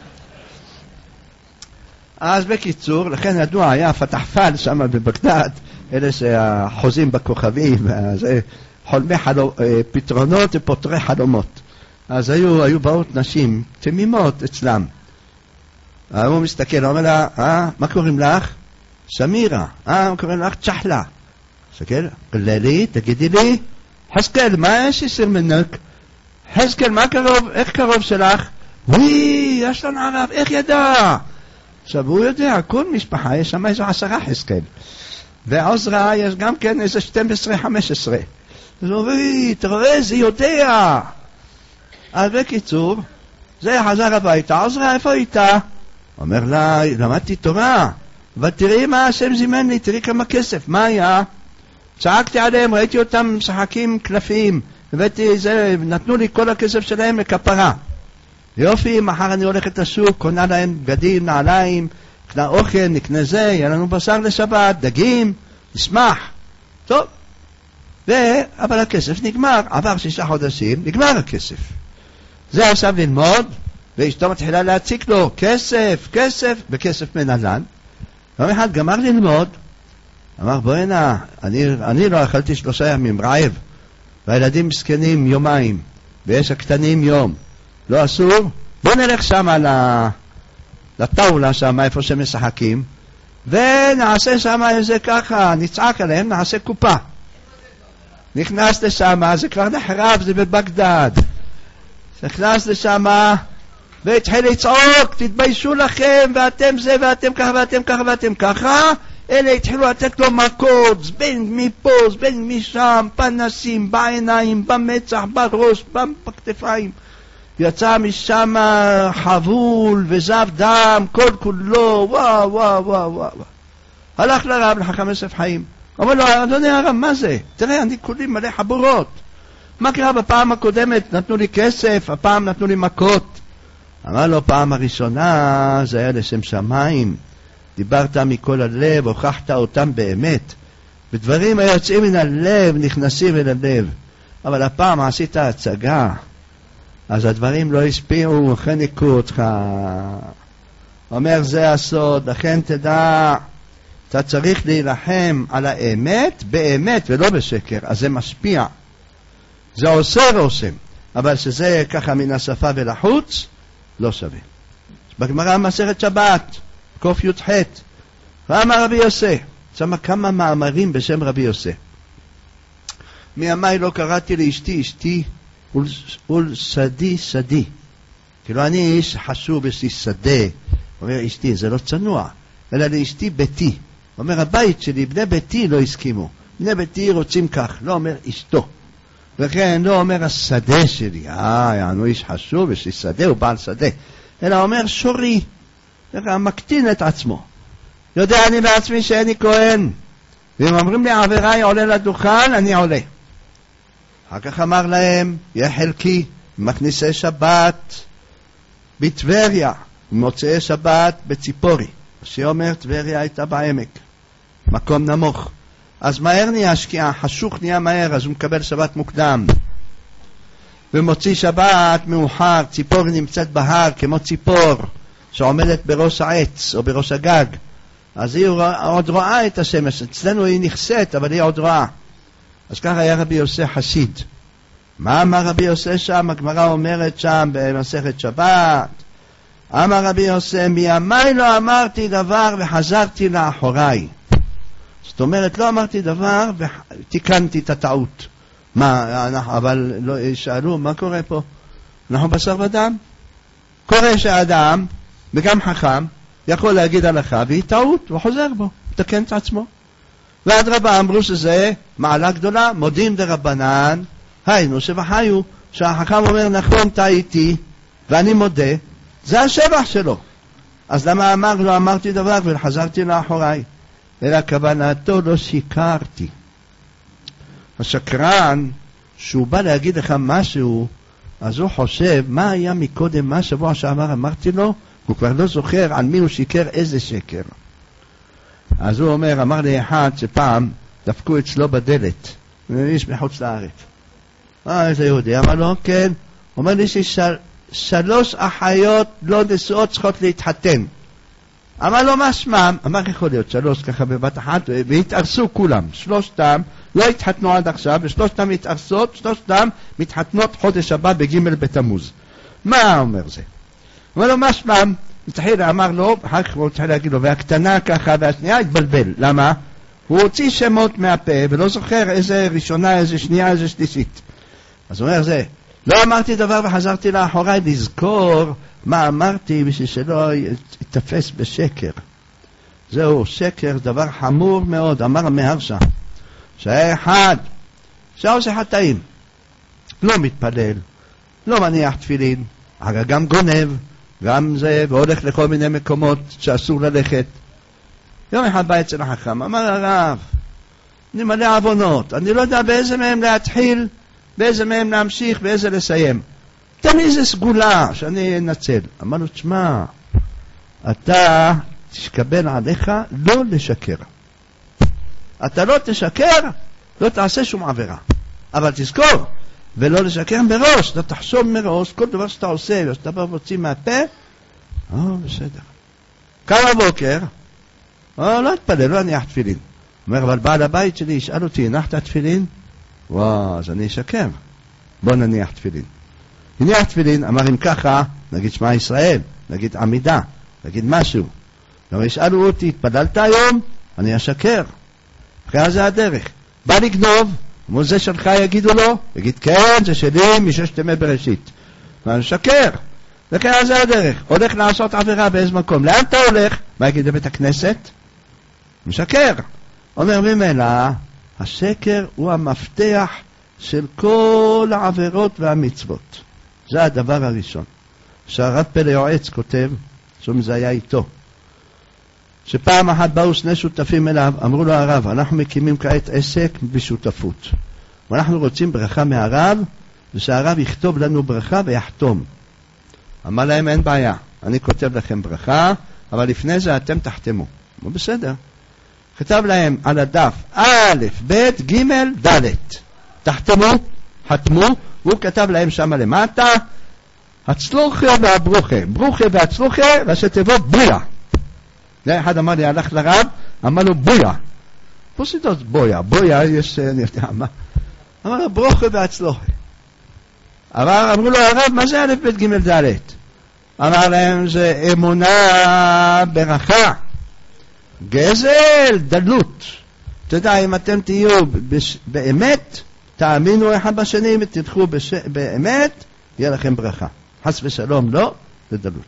אז בקיצור, לכן ידוע היה פתח פל שם בבגדד, אלה שהחוזים בכוכבים, זה חולמי חלום, פתרונות ופותרי חלומות. אז היו, היו באות נשים תמימות אצלם. הוא מסתכל, אומר לה, אה, מה קוראים לך? שמירה. אה, מה קוראים לך? צ'חלה. מסתכל, גללי, תגידי לי, חזקאל, מה יש יסיר מנק? חזקאל, מה קרוב, איך קרוב שלך? וואי, יש לנו ערב, איך ידע? עכשיו הוא יודע, כל משפחה יש שם איזו עשרה חזקאל. ועזרא יש גם כן איזה שתים עשרה חמש עשרה. אז הוא אומר, תראה, זה יודע. אז בקיצור, זה חזר הביתה, עזרא, איפה הייתה? אומר לה, למדתי תורה, אבל תראי מה השם זימן לי, תראי כמה כסף, מה היה? צעקתי עליהם, ראיתי אותם משחקים קלפים, הבאתי זה, נתנו לי כל הכסף שלהם לכפרה. יופי, מחר אני הולכת לשוק, קונה להם בגדים, נעליים, קנה אוכל, נקנה זה, יהיה לנו בשר לשבת, דגים, נשמח. טוב. ו... אבל הכסף נגמר, עבר שישה חודשים, נגמר הכסף. זה עכשיו ללמוד, ואשתו מתחילה להציק לו, כסף, כסף, בכסף מנהלן. יום אחד גמר ללמוד, אמר, בוא הנה, אני, אני לא אכלתי שלושה ימים, רעב, והילדים מסכנים יומיים, ויש הקטנים יום. לא אסור, בוא נלך שם לטאולה שם, איפה שמשחקים, ונעשה שם איזה ככה, נצעק עליהם, נעשה קופה. נכנס לשם, זה כבר נחרב, זה בבגדד. נכנס לשם, והתחיל לצעוק, תתביישו לכם, ואתם זה, ואתם ככה, ואתם ככה, ואתם ככה. אלה התחילו לתת לו מכות, זבנג מפה, זבנג משם, פנסים, בעיניים, במצח, בראש, בכתפיים. יצא משם חבול וזב דם, כל כולו, וואו, וואו, וואו, וואו. הלך לרב לחכם יוסף חיים. אומר לו, אדוני הרב, מה זה? תראה, אני כולי מלא חבורות. מה קרה בפעם הקודמת? נתנו לי כסף, הפעם נתנו לי מכות. אמר לו, פעם הראשונה זה היה לשם שמיים. דיברת מכל הלב, הוכחת אותם באמת. ודברים היוצאים מן הלב נכנסים אל הלב. אבל הפעם עשית הצגה. אז הדברים לא השפיעו, לכן הכו אותך. אומר, זה הסוד, לכן תדע, אתה צריך להילחם על האמת, באמת ולא בשקר, אז זה משפיע. זה עושה רושם, אבל שזה ככה מן השפה ולחוץ, לא שווה. בגמרא מסכת שבת, קוף י"ח, ואמר רבי יוסי, שמה כמה מאמרים בשם רבי יוסי. מימי לא קראתי לאשתי, אשתי, ולשדי שדי. כאילו אני איש חשוב, יש לי שדה. אומר אשתי, זה לא צנוע, אלא לאשתי ביתי. אומר הבית שלי, בני ביתי לא הסכימו. בני ביתי רוצים כך, לא אומר אשתו. וכן לא אומר השדה שלי, אה, אני איש חשוב, יש לי שדה, הוא בעל שדה. אלא אומר שורי, מקטין את עצמו. יודע אני בעצמי שאיני כהן. ואם אומרים לי עבירה עולה לדוכן, אני עולה. אחר כך אמר להם, יהיה חלקי, מכניסי שבת בטבריה, מוצאי שבת בציפורי. שאומר, טבריה הייתה בעמק, מקום נמוך. אז מהר נהיה השקיעה, חשוך נהיה מהר, אז הוא מקבל שבת מוקדם. ומוציא שבת מאוחר, ציפורי נמצאת בהר כמו ציפור, שעומדת בראש העץ או בראש הגג. אז היא עוד רואה את השמש, אצלנו היא נכסית, אבל היא עוד רואה. אז ככה היה רבי יוסי חסיד. מה אמר רבי יוסי שם? הגמרא אומרת שם במסכת שבת, אמר רבי יוסי, מימי לא אמרתי דבר וחזרתי לאחוריי. זאת אומרת, לא אמרתי דבר ותיקנתי את הטעות. מה, אנחנו, אבל לא, שאלו, מה קורה פה? אנחנו בשר ודם. קורה שהאדם, וגם חכם, יכול להגיד הלכה, והיא טעות, וחוזר בו, תקן את עצמו. ועד רבה אמרו שזה מעלה גדולה, מודים דרבנן, היינו שבחיו, שהחכם אומר, נכון, טעיתי, ואני מודה, זה השבח שלו. אז למה אמר לא אמרתי דבר וחזרתי לאחוריי? אלא כוונתו לא שיקרתי. השקרן, שהוא בא להגיד לך משהו, אז הוא חושב, מה היה מקודם, מה שבוע שעבר אמרתי לו, הוא כבר לא זוכר על מי הוא שיקר, איזה שקר. אז הוא אומר, אמר לי אחד שפעם דפקו אצלו בדלת, איש מחוץ לארץ. אה, איזה יהודי, אמר לו, כן. אומר לי ששלוש אחיות לא נשואות צריכות להתחתן. אמר לו, מה שמם? אמר, יכול להיות שלוש ככה בבת אחת, והתארסו כולם. שלושתם לא התחתנו עד עכשיו, ושלושתם מתארסות, שלושתם מתחתנות חודש הבא בג' בתמוז. מה אומר זה? אמר לו, מה שמם? מתחיל, אמר לו, אחר כך הוא התחיל להגיד לו, והקטנה ככה, והשנייה התבלבל. למה? הוא הוציא שמות מהפה, ולא זוכר איזה ראשונה, איזה שנייה, איזה שלישית. אז הוא אומר זה, לא אמרתי דבר וחזרתי לאחוריי לזכור מה אמרתי בשביל שלא יתפס בשקר. זהו, שקר, דבר חמור מאוד. אמר המהרש"א, שהיה אחד שעושה חטאים, לא מתפלל, לא מניח תפילין, הרי גם גונב, גם זה, והולך לכל מיני מקומות שאסור ללכת. יום אחד בא אצל החכם, אמר הרב, אני מלא עוונות, אני לא יודע באיזה מהם להתחיל, באיזה מהם להמשיך, באיזה לסיים. תן לי איזה סגולה שאני אנצל. אמר לו, תשמע, אתה תשקבל עליך לא לשקר. אתה לא תשקר, לא תעשה שום עבירה. אבל תזכור, ולא לשקר מראש, לא תחשוב מראש, כל דבר שאתה עושה, ושאתה בא ומוציא מהפה, אה, בסדר. קם בבוקר, אה, לא אתפלל, לא אניח תפילין. אומר, אבל בעל הבית שלי ישאל אותי, הנחת תפילין? וואו, אז אני אשקר. בוא נניח תפילין. נניח תפילין, אמר אם ככה, נגיד שמע ישראל, נגיד עמידה, נגיד משהו. לא ישאלו אותי, התפללת היום? אני אשקר. אחרי זה הדרך. בא לגנוב, אמרו זה שלך יגידו לו, יגיד כן, זה שלי מששת ימי בראשית. ואני אשקר. וכן זה הדרך. הולך לעשות עבירה באיזה מקום. לאן אתה הולך? מה יגיד לבית הכנסת? משקר. אומר ממילא, השקר הוא המפתח של כל העבירות והמצוות. זה הדבר הראשון. שהרב פלא יועץ כותב, שום זה היה איתו, שפעם אחת באו שני שותפים אליו, אמרו לו הרב, אנחנו מקימים כעת עסק בשותפות. ואנחנו רוצים ברכה מהרב, ושהרב יכתוב לנו ברכה ויחתום. אמר להם אין בעיה, אני כותב לכם ברכה, אבל לפני זה אתם תחתמו. אמרו בסדר. כתב להם על הדף א', ב', ג', ד'. תחתמו, חתמו, והוא כתב להם שם למטה, הצלוחה והברוכה. ברוכה והצלוחה, ראשי תיבות בויה. זה אחד אמר לי, הלך לרב, אמר לו בויה. פוסידות בויה, בויה יש, אני יודע מה. אמר לו ברוכה והצלוחה. אמר, אמרו לו הרב, מה זה א', ב', ג', ד'? אמר להם, זה אמונה ברכה. גזל, דלות. אתה יודע, אם אתם תהיו בש... באמת, תאמינו אחד בשני, ותלכו בש... באמת, יהיה לכם ברכה. חס ושלום, לא, זה דלות.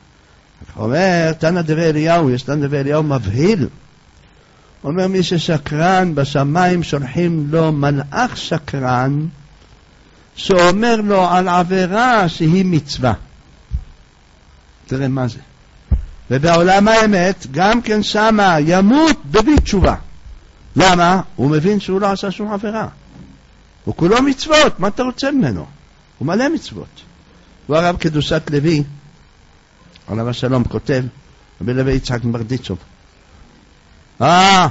אומר, תנא דבי אליהו, יש תנא דבי אליהו מבהיל. אומר, מי ששקרן בשמיים שולחים לו מלאך שקרן, שאומר לו על עבירה שהיא מצווה. תראה מה זה. ובעולם האמת, גם כן שמה ימות בלי תשובה. למה? הוא מבין שהוא לא עשה שום עבירה. הוא כולו מצוות, מה אתה רוצה ממנו? הוא מלא מצוות. הוא הרב קדושת לוי, עליו השלום, כותב, רבי לוי יצחק מברדיצ'וב. אה!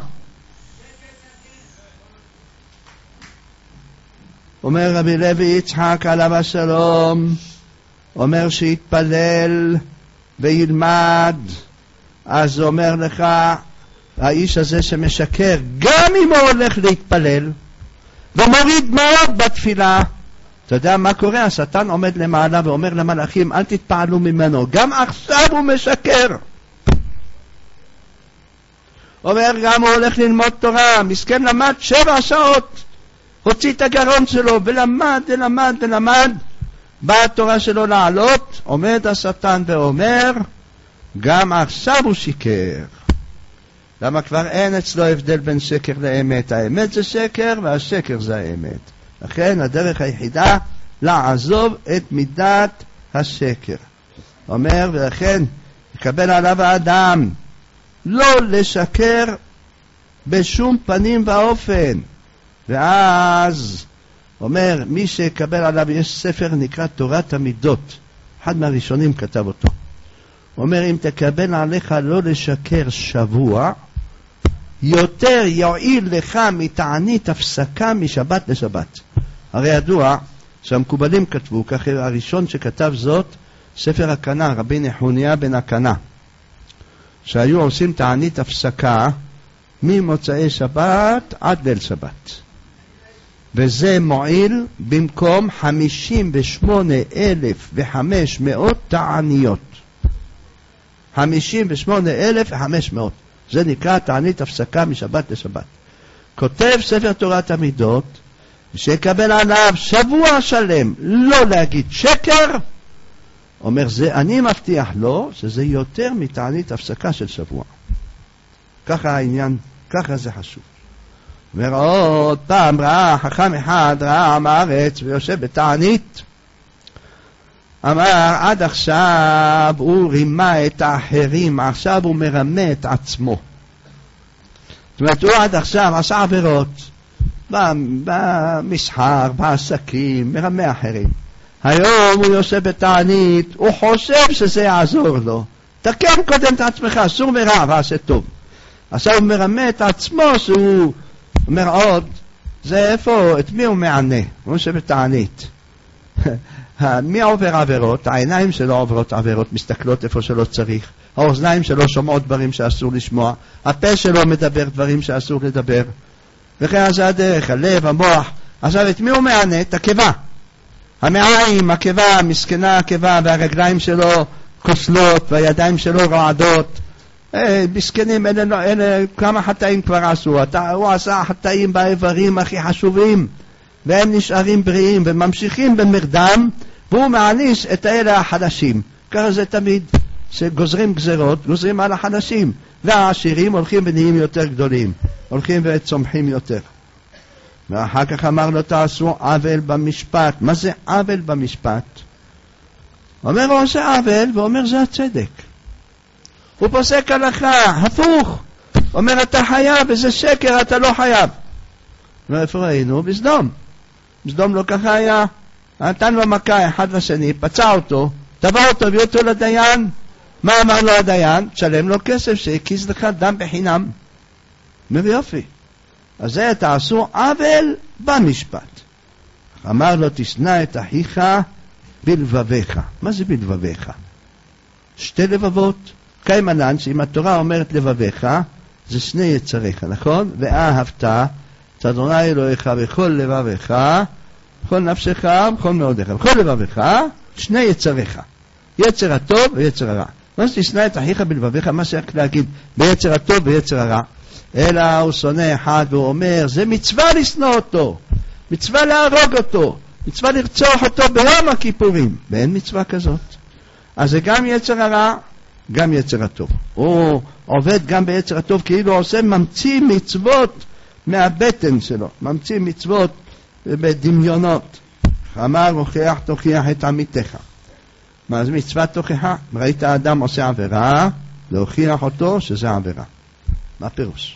אומר רבי לוי יצחק עליו השלום, אומר שיתפלל וילמד, אז אומר לך, האיש הזה שמשקר, גם אם הוא הולך להתפלל, ומוריד מאוד בתפילה, אתה יודע מה קורה? השטן עומד למעלה ואומר למלאכים, אל תתפעלו ממנו, גם עכשיו הוא משקר. אומר, גם הוא הולך ללמוד תורה, מסכן למד שבע שעות, הוציא את הגרון שלו, ולמד, ולמד, ולמד, באה התורה שלו לעלות, עומד השטן ואומר, גם עכשיו הוא שיקר. למה כבר אין אצלו הבדל בין שקר לאמת. האמת זה שקר והשקר זה האמת. לכן הדרך היחידה לעזוב את מידת השקר. אומר, ולכן יקבל עליו האדם לא לשקר בשום פנים ואופן. ואז אומר, מי שיקבל עליו, יש ספר נקרא תורת המידות, אחד מהראשונים כתב אותו. הוא אומר, אם תקבל עליך לא לשקר שבוע, יותר יועיל לך מתענית הפסקה משבת לשבת. הרי ידוע שהמקובלים כתבו, כך הראשון שכתב זאת, ספר הקנה, רבי נחוניה בן הקנה, שהיו עושים תענית הפסקה ממוצאי שבת עד ליל שבת. וזה מועיל במקום חמישים ושמונה אלף וחמש מאות תעניות. חמישים ושמונה אלף וחמש מאות. זה נקרא תענית הפסקה משבת לשבת. כותב ספר תורת המידות, שיקבל עליו שבוע שלם לא להגיד שקר, אומר, זה אני מבטיח לו שזה יותר מתענית הפסקה של שבוע. ככה העניין, ככה זה חשוב. אומר, עוד פעם ראה חכם אחד, ראה עם הארץ ויושב בתענית, אמר, עד עכשיו הוא רימה את האחרים, עכשיו הוא מרמה את עצמו. זאת אומרת, הוא עד עכשיו עשה עבירות במסחר, בעסקים, מרמה אחרים. היום הוא יושב בתענית, הוא חושב שזה יעזור לו. תקן קודם את עצמך, סור מרע ועשה טוב. עכשיו הוא מרמה את עצמו, שהוא אומר עוד, זה איפה, את מי הוא מענה? הוא יושב בתענית. מי עובר עבירות? העיניים שלו עוברות עבירות, מסתכלות איפה שלא צריך. האוזניים שלו שומעות דברים שאסור לשמוע. הפה שלו מדבר דברים שאסור לדבר. וכן זה הדרך, הלב, המוח. עכשיו את מי הוא מענה? את הקיבה. המעיים, הקיבה, מסכנה הקיבה, והרגליים שלו כוסלות, והידיים שלו רועדות. אה, מסכנים, אלה, אלה, כמה חטאים כבר עשו. הוא עשה חטאים באיברים הכי חשובים. והם נשארים בריאים וממשיכים במרדם, והוא מעניש את האלה החדשים. ככה זה תמיד, שגוזרים גזרות, גוזרים על החדשים, והעשירים הולכים ונהיים יותר גדולים, הולכים וצומחים יותר. ואחר כך אמר לו, תעשו עוול במשפט. מה זה עוול במשפט? אומר, הוא עושה עוול, ואומר, זה הצדק. הוא פוסק הלכה, הפוך. אומר, אתה חייב, וזה שקר, אתה לא חייב. ואיפה ראינו? בסדום. בסדום לא ככה היה. נתן לו מכה אחד לשני, פצע אותו, תבע אותו והביא אותו לדיין. מה אמר לו הדיין? תשלם לו כסף שהקיז לך דם בחינם. אומר יופי. אז זה תעשו עוול במשפט. אמר לו, תשנא את אחיך בלבביך. מה זה בלבביך? שתי לבבות. קיימנן, שאם התורה אומרת לבביך, זה שני יצריך, נכון? ואהבת את אדוני אלוהיך בכל לבביך, בכל נפשך, בכל מאודיך, בכל לבביך, שני יצריך, יצר הטוב ויצר הרע. מה זה תשנא את אחיך בלבביך? מה שייך להגיד ביצר הטוב ויצר הרע? אלא הוא שונא אחד והוא אומר, זה מצווה לשנוא אותו, מצווה להרוג אותו, מצווה לרצוח אותו ביום הכיפורים, ואין מצווה כזאת. אז זה גם יצר הרע, גם יצר הטוב. הוא עובד גם ביצר הטוב, כאילו עושה ממציא מצוות מהבטן שלו, ממציא מצוות בדמיונות. אמר, הוכיח תוכיח את עמיתך. מה זה מצווה תוכיחה? ראית האדם עושה עבירה, להוכיח אותו שזה עבירה. מה פירוש?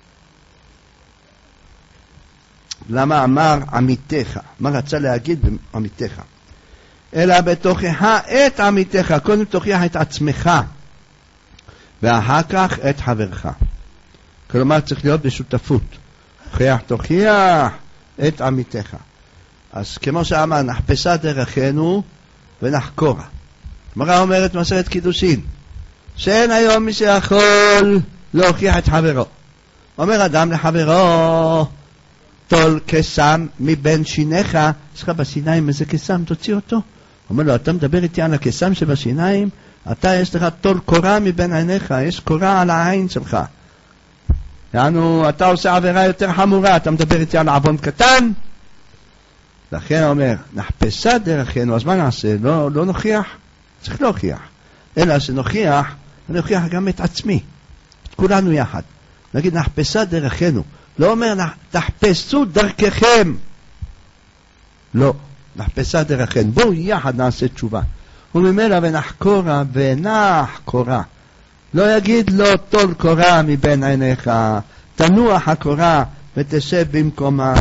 למה אמר עמיתך? מה רצה להגיד עמיתך? אלא בתוכיחה את עמיתך. קודם תוכיח את עצמך, ואחר כך את חברך. כלומר צריך להיות בשותפות. הוכיח תוכיח את עמיתך. אז כמו שאמר, נחפשה דרכנו ונחקורה. גמרא אומרת מסכת קידושין, שאין היום מי שיכול להוכיח את חברו. אומר אדם לחברו, טול קסם מבין שיניך, יש לך בשיניים איזה קסם, תוציא אותו. אומר לו, אתה מדבר איתי על הקסם שבשיניים? אתה יש לך טול קורה מבין עיניך, יש קורה על העין שלך. יענו, אתה עושה עבירה יותר חמורה, אתה מדבר איתי על עוון קטן? לכן אומר, נחפשה דרכנו, אז מה נעשה? לא, לא נוכיח? צריך להוכיח. אלא שנוכיח, נוכיח גם את עצמי, את כולנו יחד. נגיד, נחפשה דרכנו. לא אומר, תחפשו דרככם. לא, נחפשה דרכנו. בואו יחד נעשה תשובה. וממילא ונחקורה ונחקורה. לא יגיד לו טול קורה מבין עיניך, תנוח הקורה ותשב במקומה.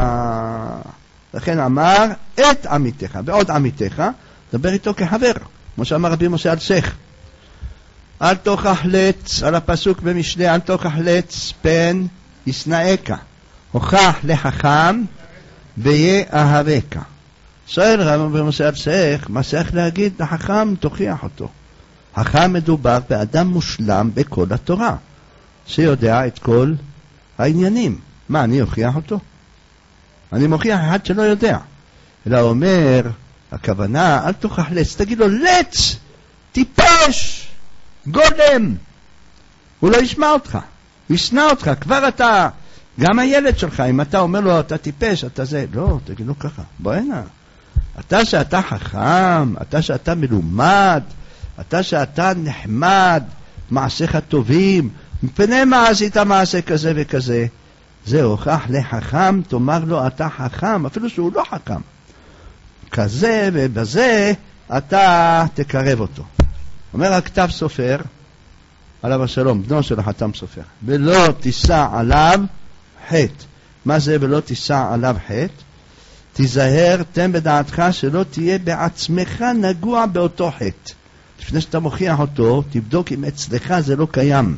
לכן אמר את עמיתך, ועוד עמיתך, דבר איתו כחבר, כמו שאמר רבי משה אלשיך. אל תוכח לץ, על הפסוק במשנה, אל תוכח לץ פן ישנאך, הוכח לחכם ויאהבך. שואל רבי משה אלשיך, מה צריך להגיד לחכם? תוכיח אותו. חכם מדובר באדם מושלם בכל התורה, שיודע את כל העניינים. מה, אני אוכיח אותו? אני מוכיח אחד שלא יודע. אלא אומר, הכוונה, אל תוכח לץ, תגיד לו, לץ, טיפש, גולם. הוא לא ישמע אותך, הוא ישנא אותך, כבר אתה, גם הילד שלך, אם אתה אומר לו, אתה טיפש, אתה זה, לא, תגיד לו ככה, בוא הנה. אתה שאתה חכם, אתה שאתה מלומד, אתה שאתה נחמד, מעשיך טובים, מפני מה עשית מעשה כזה וכזה, זה הוכח לחכם, תאמר לו אתה חכם, אפילו שהוא לא חכם. כזה ובזה אתה תקרב אותו. אומר הכתב סופר, עליו השלום, בנו של החתם סופר, ולא תישא עליו חטא. מה זה ולא תישא עליו חטא? תיזהר, תן בדעתך שלא תהיה בעצמך נגוע באותו חטא. לפני שאתה מוכיח אותו, תבדוק אם אצלך זה לא קיים.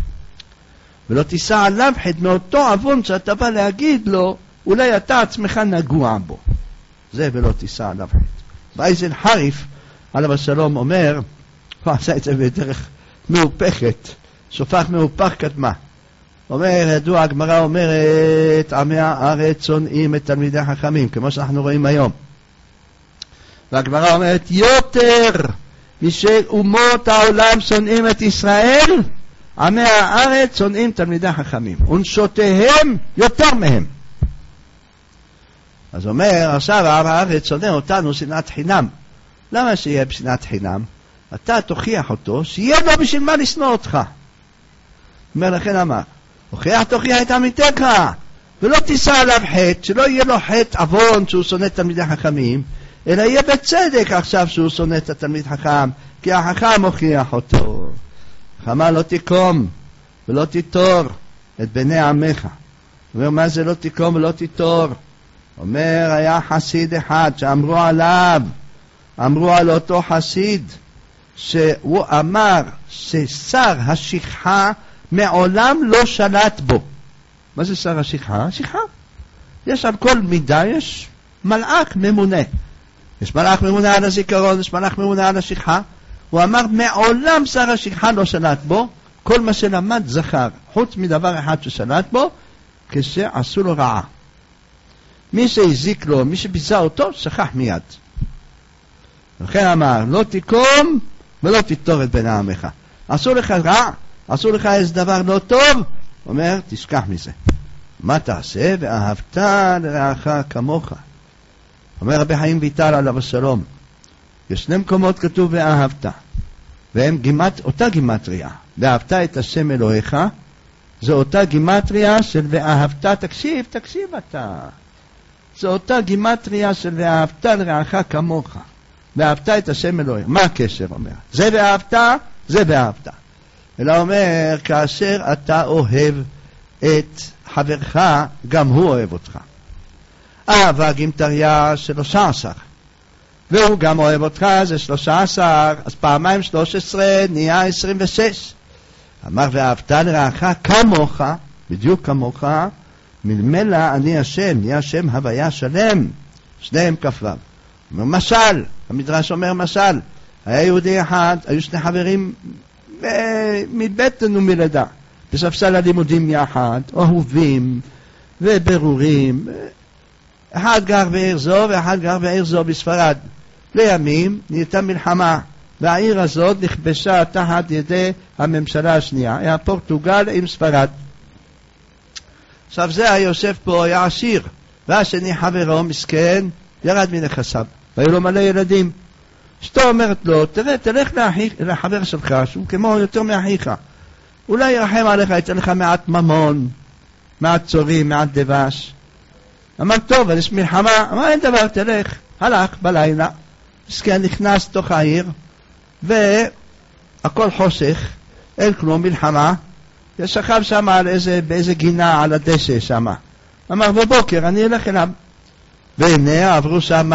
ולא תישא עליו חטא מאותו עוון שאתה בא להגיד לו, אולי אתה עצמך נגוע בו. זה ולא תישא עליו חטא. באיזן חריף, עליו השלום אומר, הוא עשה את זה בדרך מאופכת, שופך מאופך קדמה. אומר, ידוע, הגמרא אומרת, עמי הארץ שונאים את תלמידי חכמים, כמו שאנחנו רואים היום. והגמרא אומרת, יותר משאומות העולם שונאים את ישראל, עמי הארץ שונאים תלמידי חכמים. ונשותיהם יותר מהם. אז אומר, עכשיו העם הארץ שונא אותנו שנאת חינם. למה שיהיה בשנאת חינם? אתה תוכיח אותו, שיהיה לו בשביל מה לשנוא אותך. אומר לכן אמר, הוכיח תוכיח את עמיתך, ולא תישא עליו חטא, שלא יהיה לו חטא עוון שהוא שונא תלמידי חכמים, אלא יהיה בצדק עכשיו שהוא שונא את התלמיד חכם, כי החכם הוכיח אותו. חמה לא תקום ולא תיטור את בני עמך. אומר, מה זה לא תקום ולא תיטור? אומר, היה חסיד אחד שאמרו עליו, אמרו על אותו חסיד, שהוא אמר ששר השכחה מעולם לא שלט בו. מה זה שר השכחה? שכחה. יש על כל מידה, יש מלאך ממונה. יש מלאך ממונה על הזיכרון, יש מלאך ממונה על השכחה. הוא אמר, מעולם שר השכחה לא שלט בו, כל מה שלמד זכר, חוץ מדבר אחד ששלט בו, כשעשו לו רעה. מי שהזיק לו, מי שביזה אותו, שכח מיד. לכן אמר, לא תקום ולא תיטור את בני עמך. עשו לך רע, עשו לך איזה דבר לא טוב, אומר, תשכח מזה. מה תעשה? ואהבת לרעך כמוך. אומר רבי חיים ויטל עליו השלום, יש שני מקומות כתוב ואהבת, והם גימט, אותה גימטריה. ואהבת את השם אלוהיך, זו אותה גימטריה של ואהבת, תקשיב, תקשיב אתה. זו אותה גימטריה של ואהבת לרעך כמוך. ואהבת את השם אלוהיך. מה הקשר אומר? זה ואהבת, זה ואהבת. אלא אומר, כאשר אתה אוהב את חברך, גם הוא אוהב אותך. אהבה גימטריה שלושה עשר. והוא גם אוהב אותך, זה שלושה עשר, אז פעמיים שלוש עשרה נהיה עשרים ושש. אמר ואהבת לרעך כמוך, בדיוק כמוך, מלמלא אני השם, נהיה השם הוויה שלם, שניהם כ"ו. אומר משל, המדרש אומר משל, היה יהודי אחד, היו שני חברים מבטן ומלידה, בספסל הלימודים יחד, אהובים וברורים, אחד גר בעיר זו ואחד גר בעיר זו בספרד. לימים נהייתה מלחמה, והעיר הזאת נכבשה תחת ידי הממשלה השנייה, היה פורטוגל עם ספרד. עכשיו זה היה יושב פה, היה עשיר, והשני חברו מסכן, ירד מנכסיו, והיו לו מלא ילדים. אשתו אומרת לו, תראה, תלך לאחיך, לחבר שלך, שהוא כמו יותר מאחיך, אולי ירחם עליך, יצא לך מעט ממון, מעט צורים, מעט דבש. אמר, טוב, אבל יש מלחמה. אמר, אין דבר, תלך. הלך בלילה, מסכן נכנס תוך העיר, והכל חושך, אין כלום, מלחמה, ושכב שם על איזה, באיזה גינה על הדשא שם. אמר בבוקר אני אלך אליו. והנה עברו שם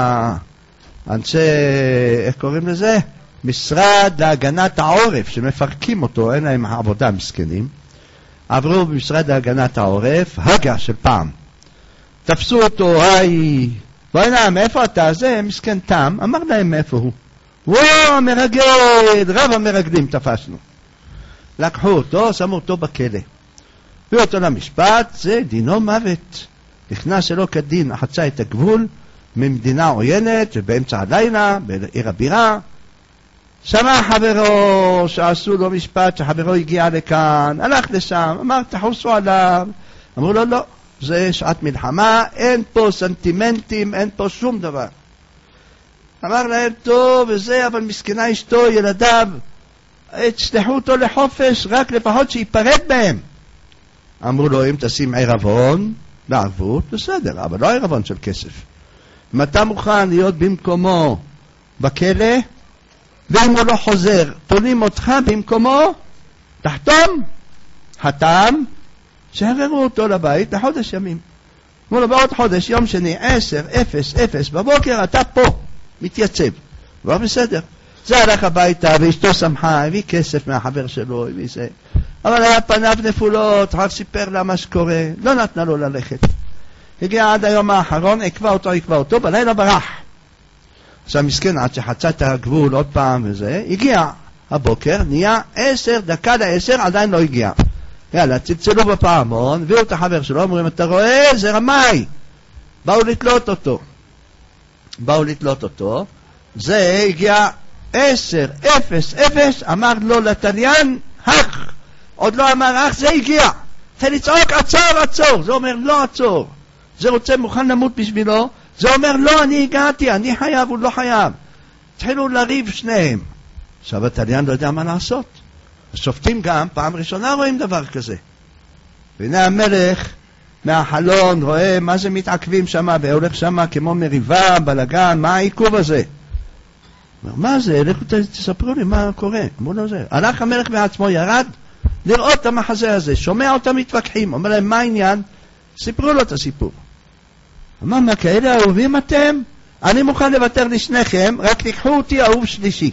אנשי, איך קוראים לזה? משרד להגנת העורף, שמפרקים אותו, אין להם עבודה מסכנים. עברו במשרד להגנת העורף, הגה של פעם. תפסו אותו, היי, בואי נע, מאיפה אתה? זה מסכן תם, אמר להם מאיפה הוא. וואו, המרגל, רב המרגלים תפסנו. לקחו אותו, שמו אותו בכלא. הביאו אותו למשפט, זה דינו מוות. נכנס שלא כדין, חצה את הגבול ממדינה עוינת, ובאמצע הלילה, בעיר הבירה, שמע חברו שעשו לו משפט, שחברו הגיע לכאן, הלך לשם, אמר תחוסו עליו. אמרו לו לא, זה שעת מלחמה, אין פה סנטימנטים, אין פה שום דבר. אמר להם טוב וזה, אבל מסכנה אשתו, ילדיו, תשלחו אותו לחופש, רק לפחות שיפרד בהם. אמרו לו אם תשים ערבון בערבות, בסדר, אבל לא ערבון של כסף. אם אתה מוכן להיות במקומו בכלא, ואם הוא לא חוזר, תולים אותך במקומו, תחתום, חתם, שחררו אותו לבית לחודש ימים. אמרו לו בעוד חודש, יום שני, עשר, אפס, אפס, בבוקר אתה פה, מתייצב. כבר בסדר. זה הלך הביתה, ואשתו שמחה, הביא כסף מהחבר שלו, הביא זה. אבל היה פניו נפולות, רק סיפר לה מה שקורה, לא נתנה לו ללכת. הגיע עד היום האחרון, עקבה אותו, עקבה אותו, בלילה ברח. עכשיו מסכן, עד שחצה את הגבול עוד פעם וזה, הגיע הבוקר, נהיה עשר, דקה לעשר, עדיין לא הגיע. יאללה, צלצלו בפעמון, הביאו את החבר שלו, אומרים, אתה רואה, זה רמאי. באו לתלות אותו. באו לתלות אותו, זה הגיע עשר, אפס, אפס, אמר לו לתליין, אח. עוד לא אמר אח, זה הגיע. תן לצעוק, עצור, עצור. זה אומר, לא עצור. זה רוצה מוכן למות בשבילו. זה אומר, לא, אני הגעתי, אני חייב, הוא לא חייב. התחילו לריב שניהם. עכשיו התליין לא יודע מה לעשות. השופטים גם, פעם ראשונה רואים דבר כזה. והנה המלך מהחלון רואה מה זה מתעכבים שם, והולך שם כמו מריבה, בלגן, מה העיכוב הזה? אומר, מה זה? לכו תספרו לי מה קורה. אמרו לו זה. הלך המלך בעצמו, ירד לראות את המחזה הזה, שומע אותם מתווכחים, אומר להם, מה העניין? סיפרו לו את הסיפור. אמר, מה כאלה אהובים אתם? אני מוכן לוותר לשניכם, רק תיקחו אותי אהוב שלישי.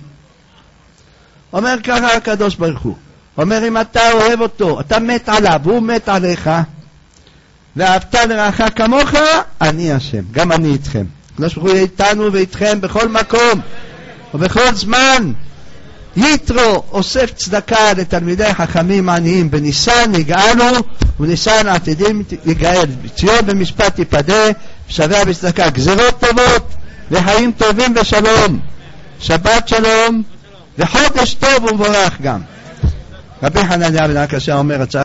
אומר ככה הקדוש ברוך הוא, אומר אם אתה אוהב אותו, אתה מת עליו, הוא מת עליך, ואהבת לרעך כמוך, אני השם, גם אני איתכם. הקדוש ברוך הוא יהיה איתנו ואיתכם בכל מקום ובכל זמן. יתרו אוסף צדקה לתלמידי חכמים עניים, בניסן נגאלו ובניסן עתידים יגאל. ציון במשפט תיפדה, שווה בצדקה. גזירות טובות וחיים טובים ושלום, שבת שלום וחודש טוב ומבורך גם. רבי חנניה בן עקשיא אומר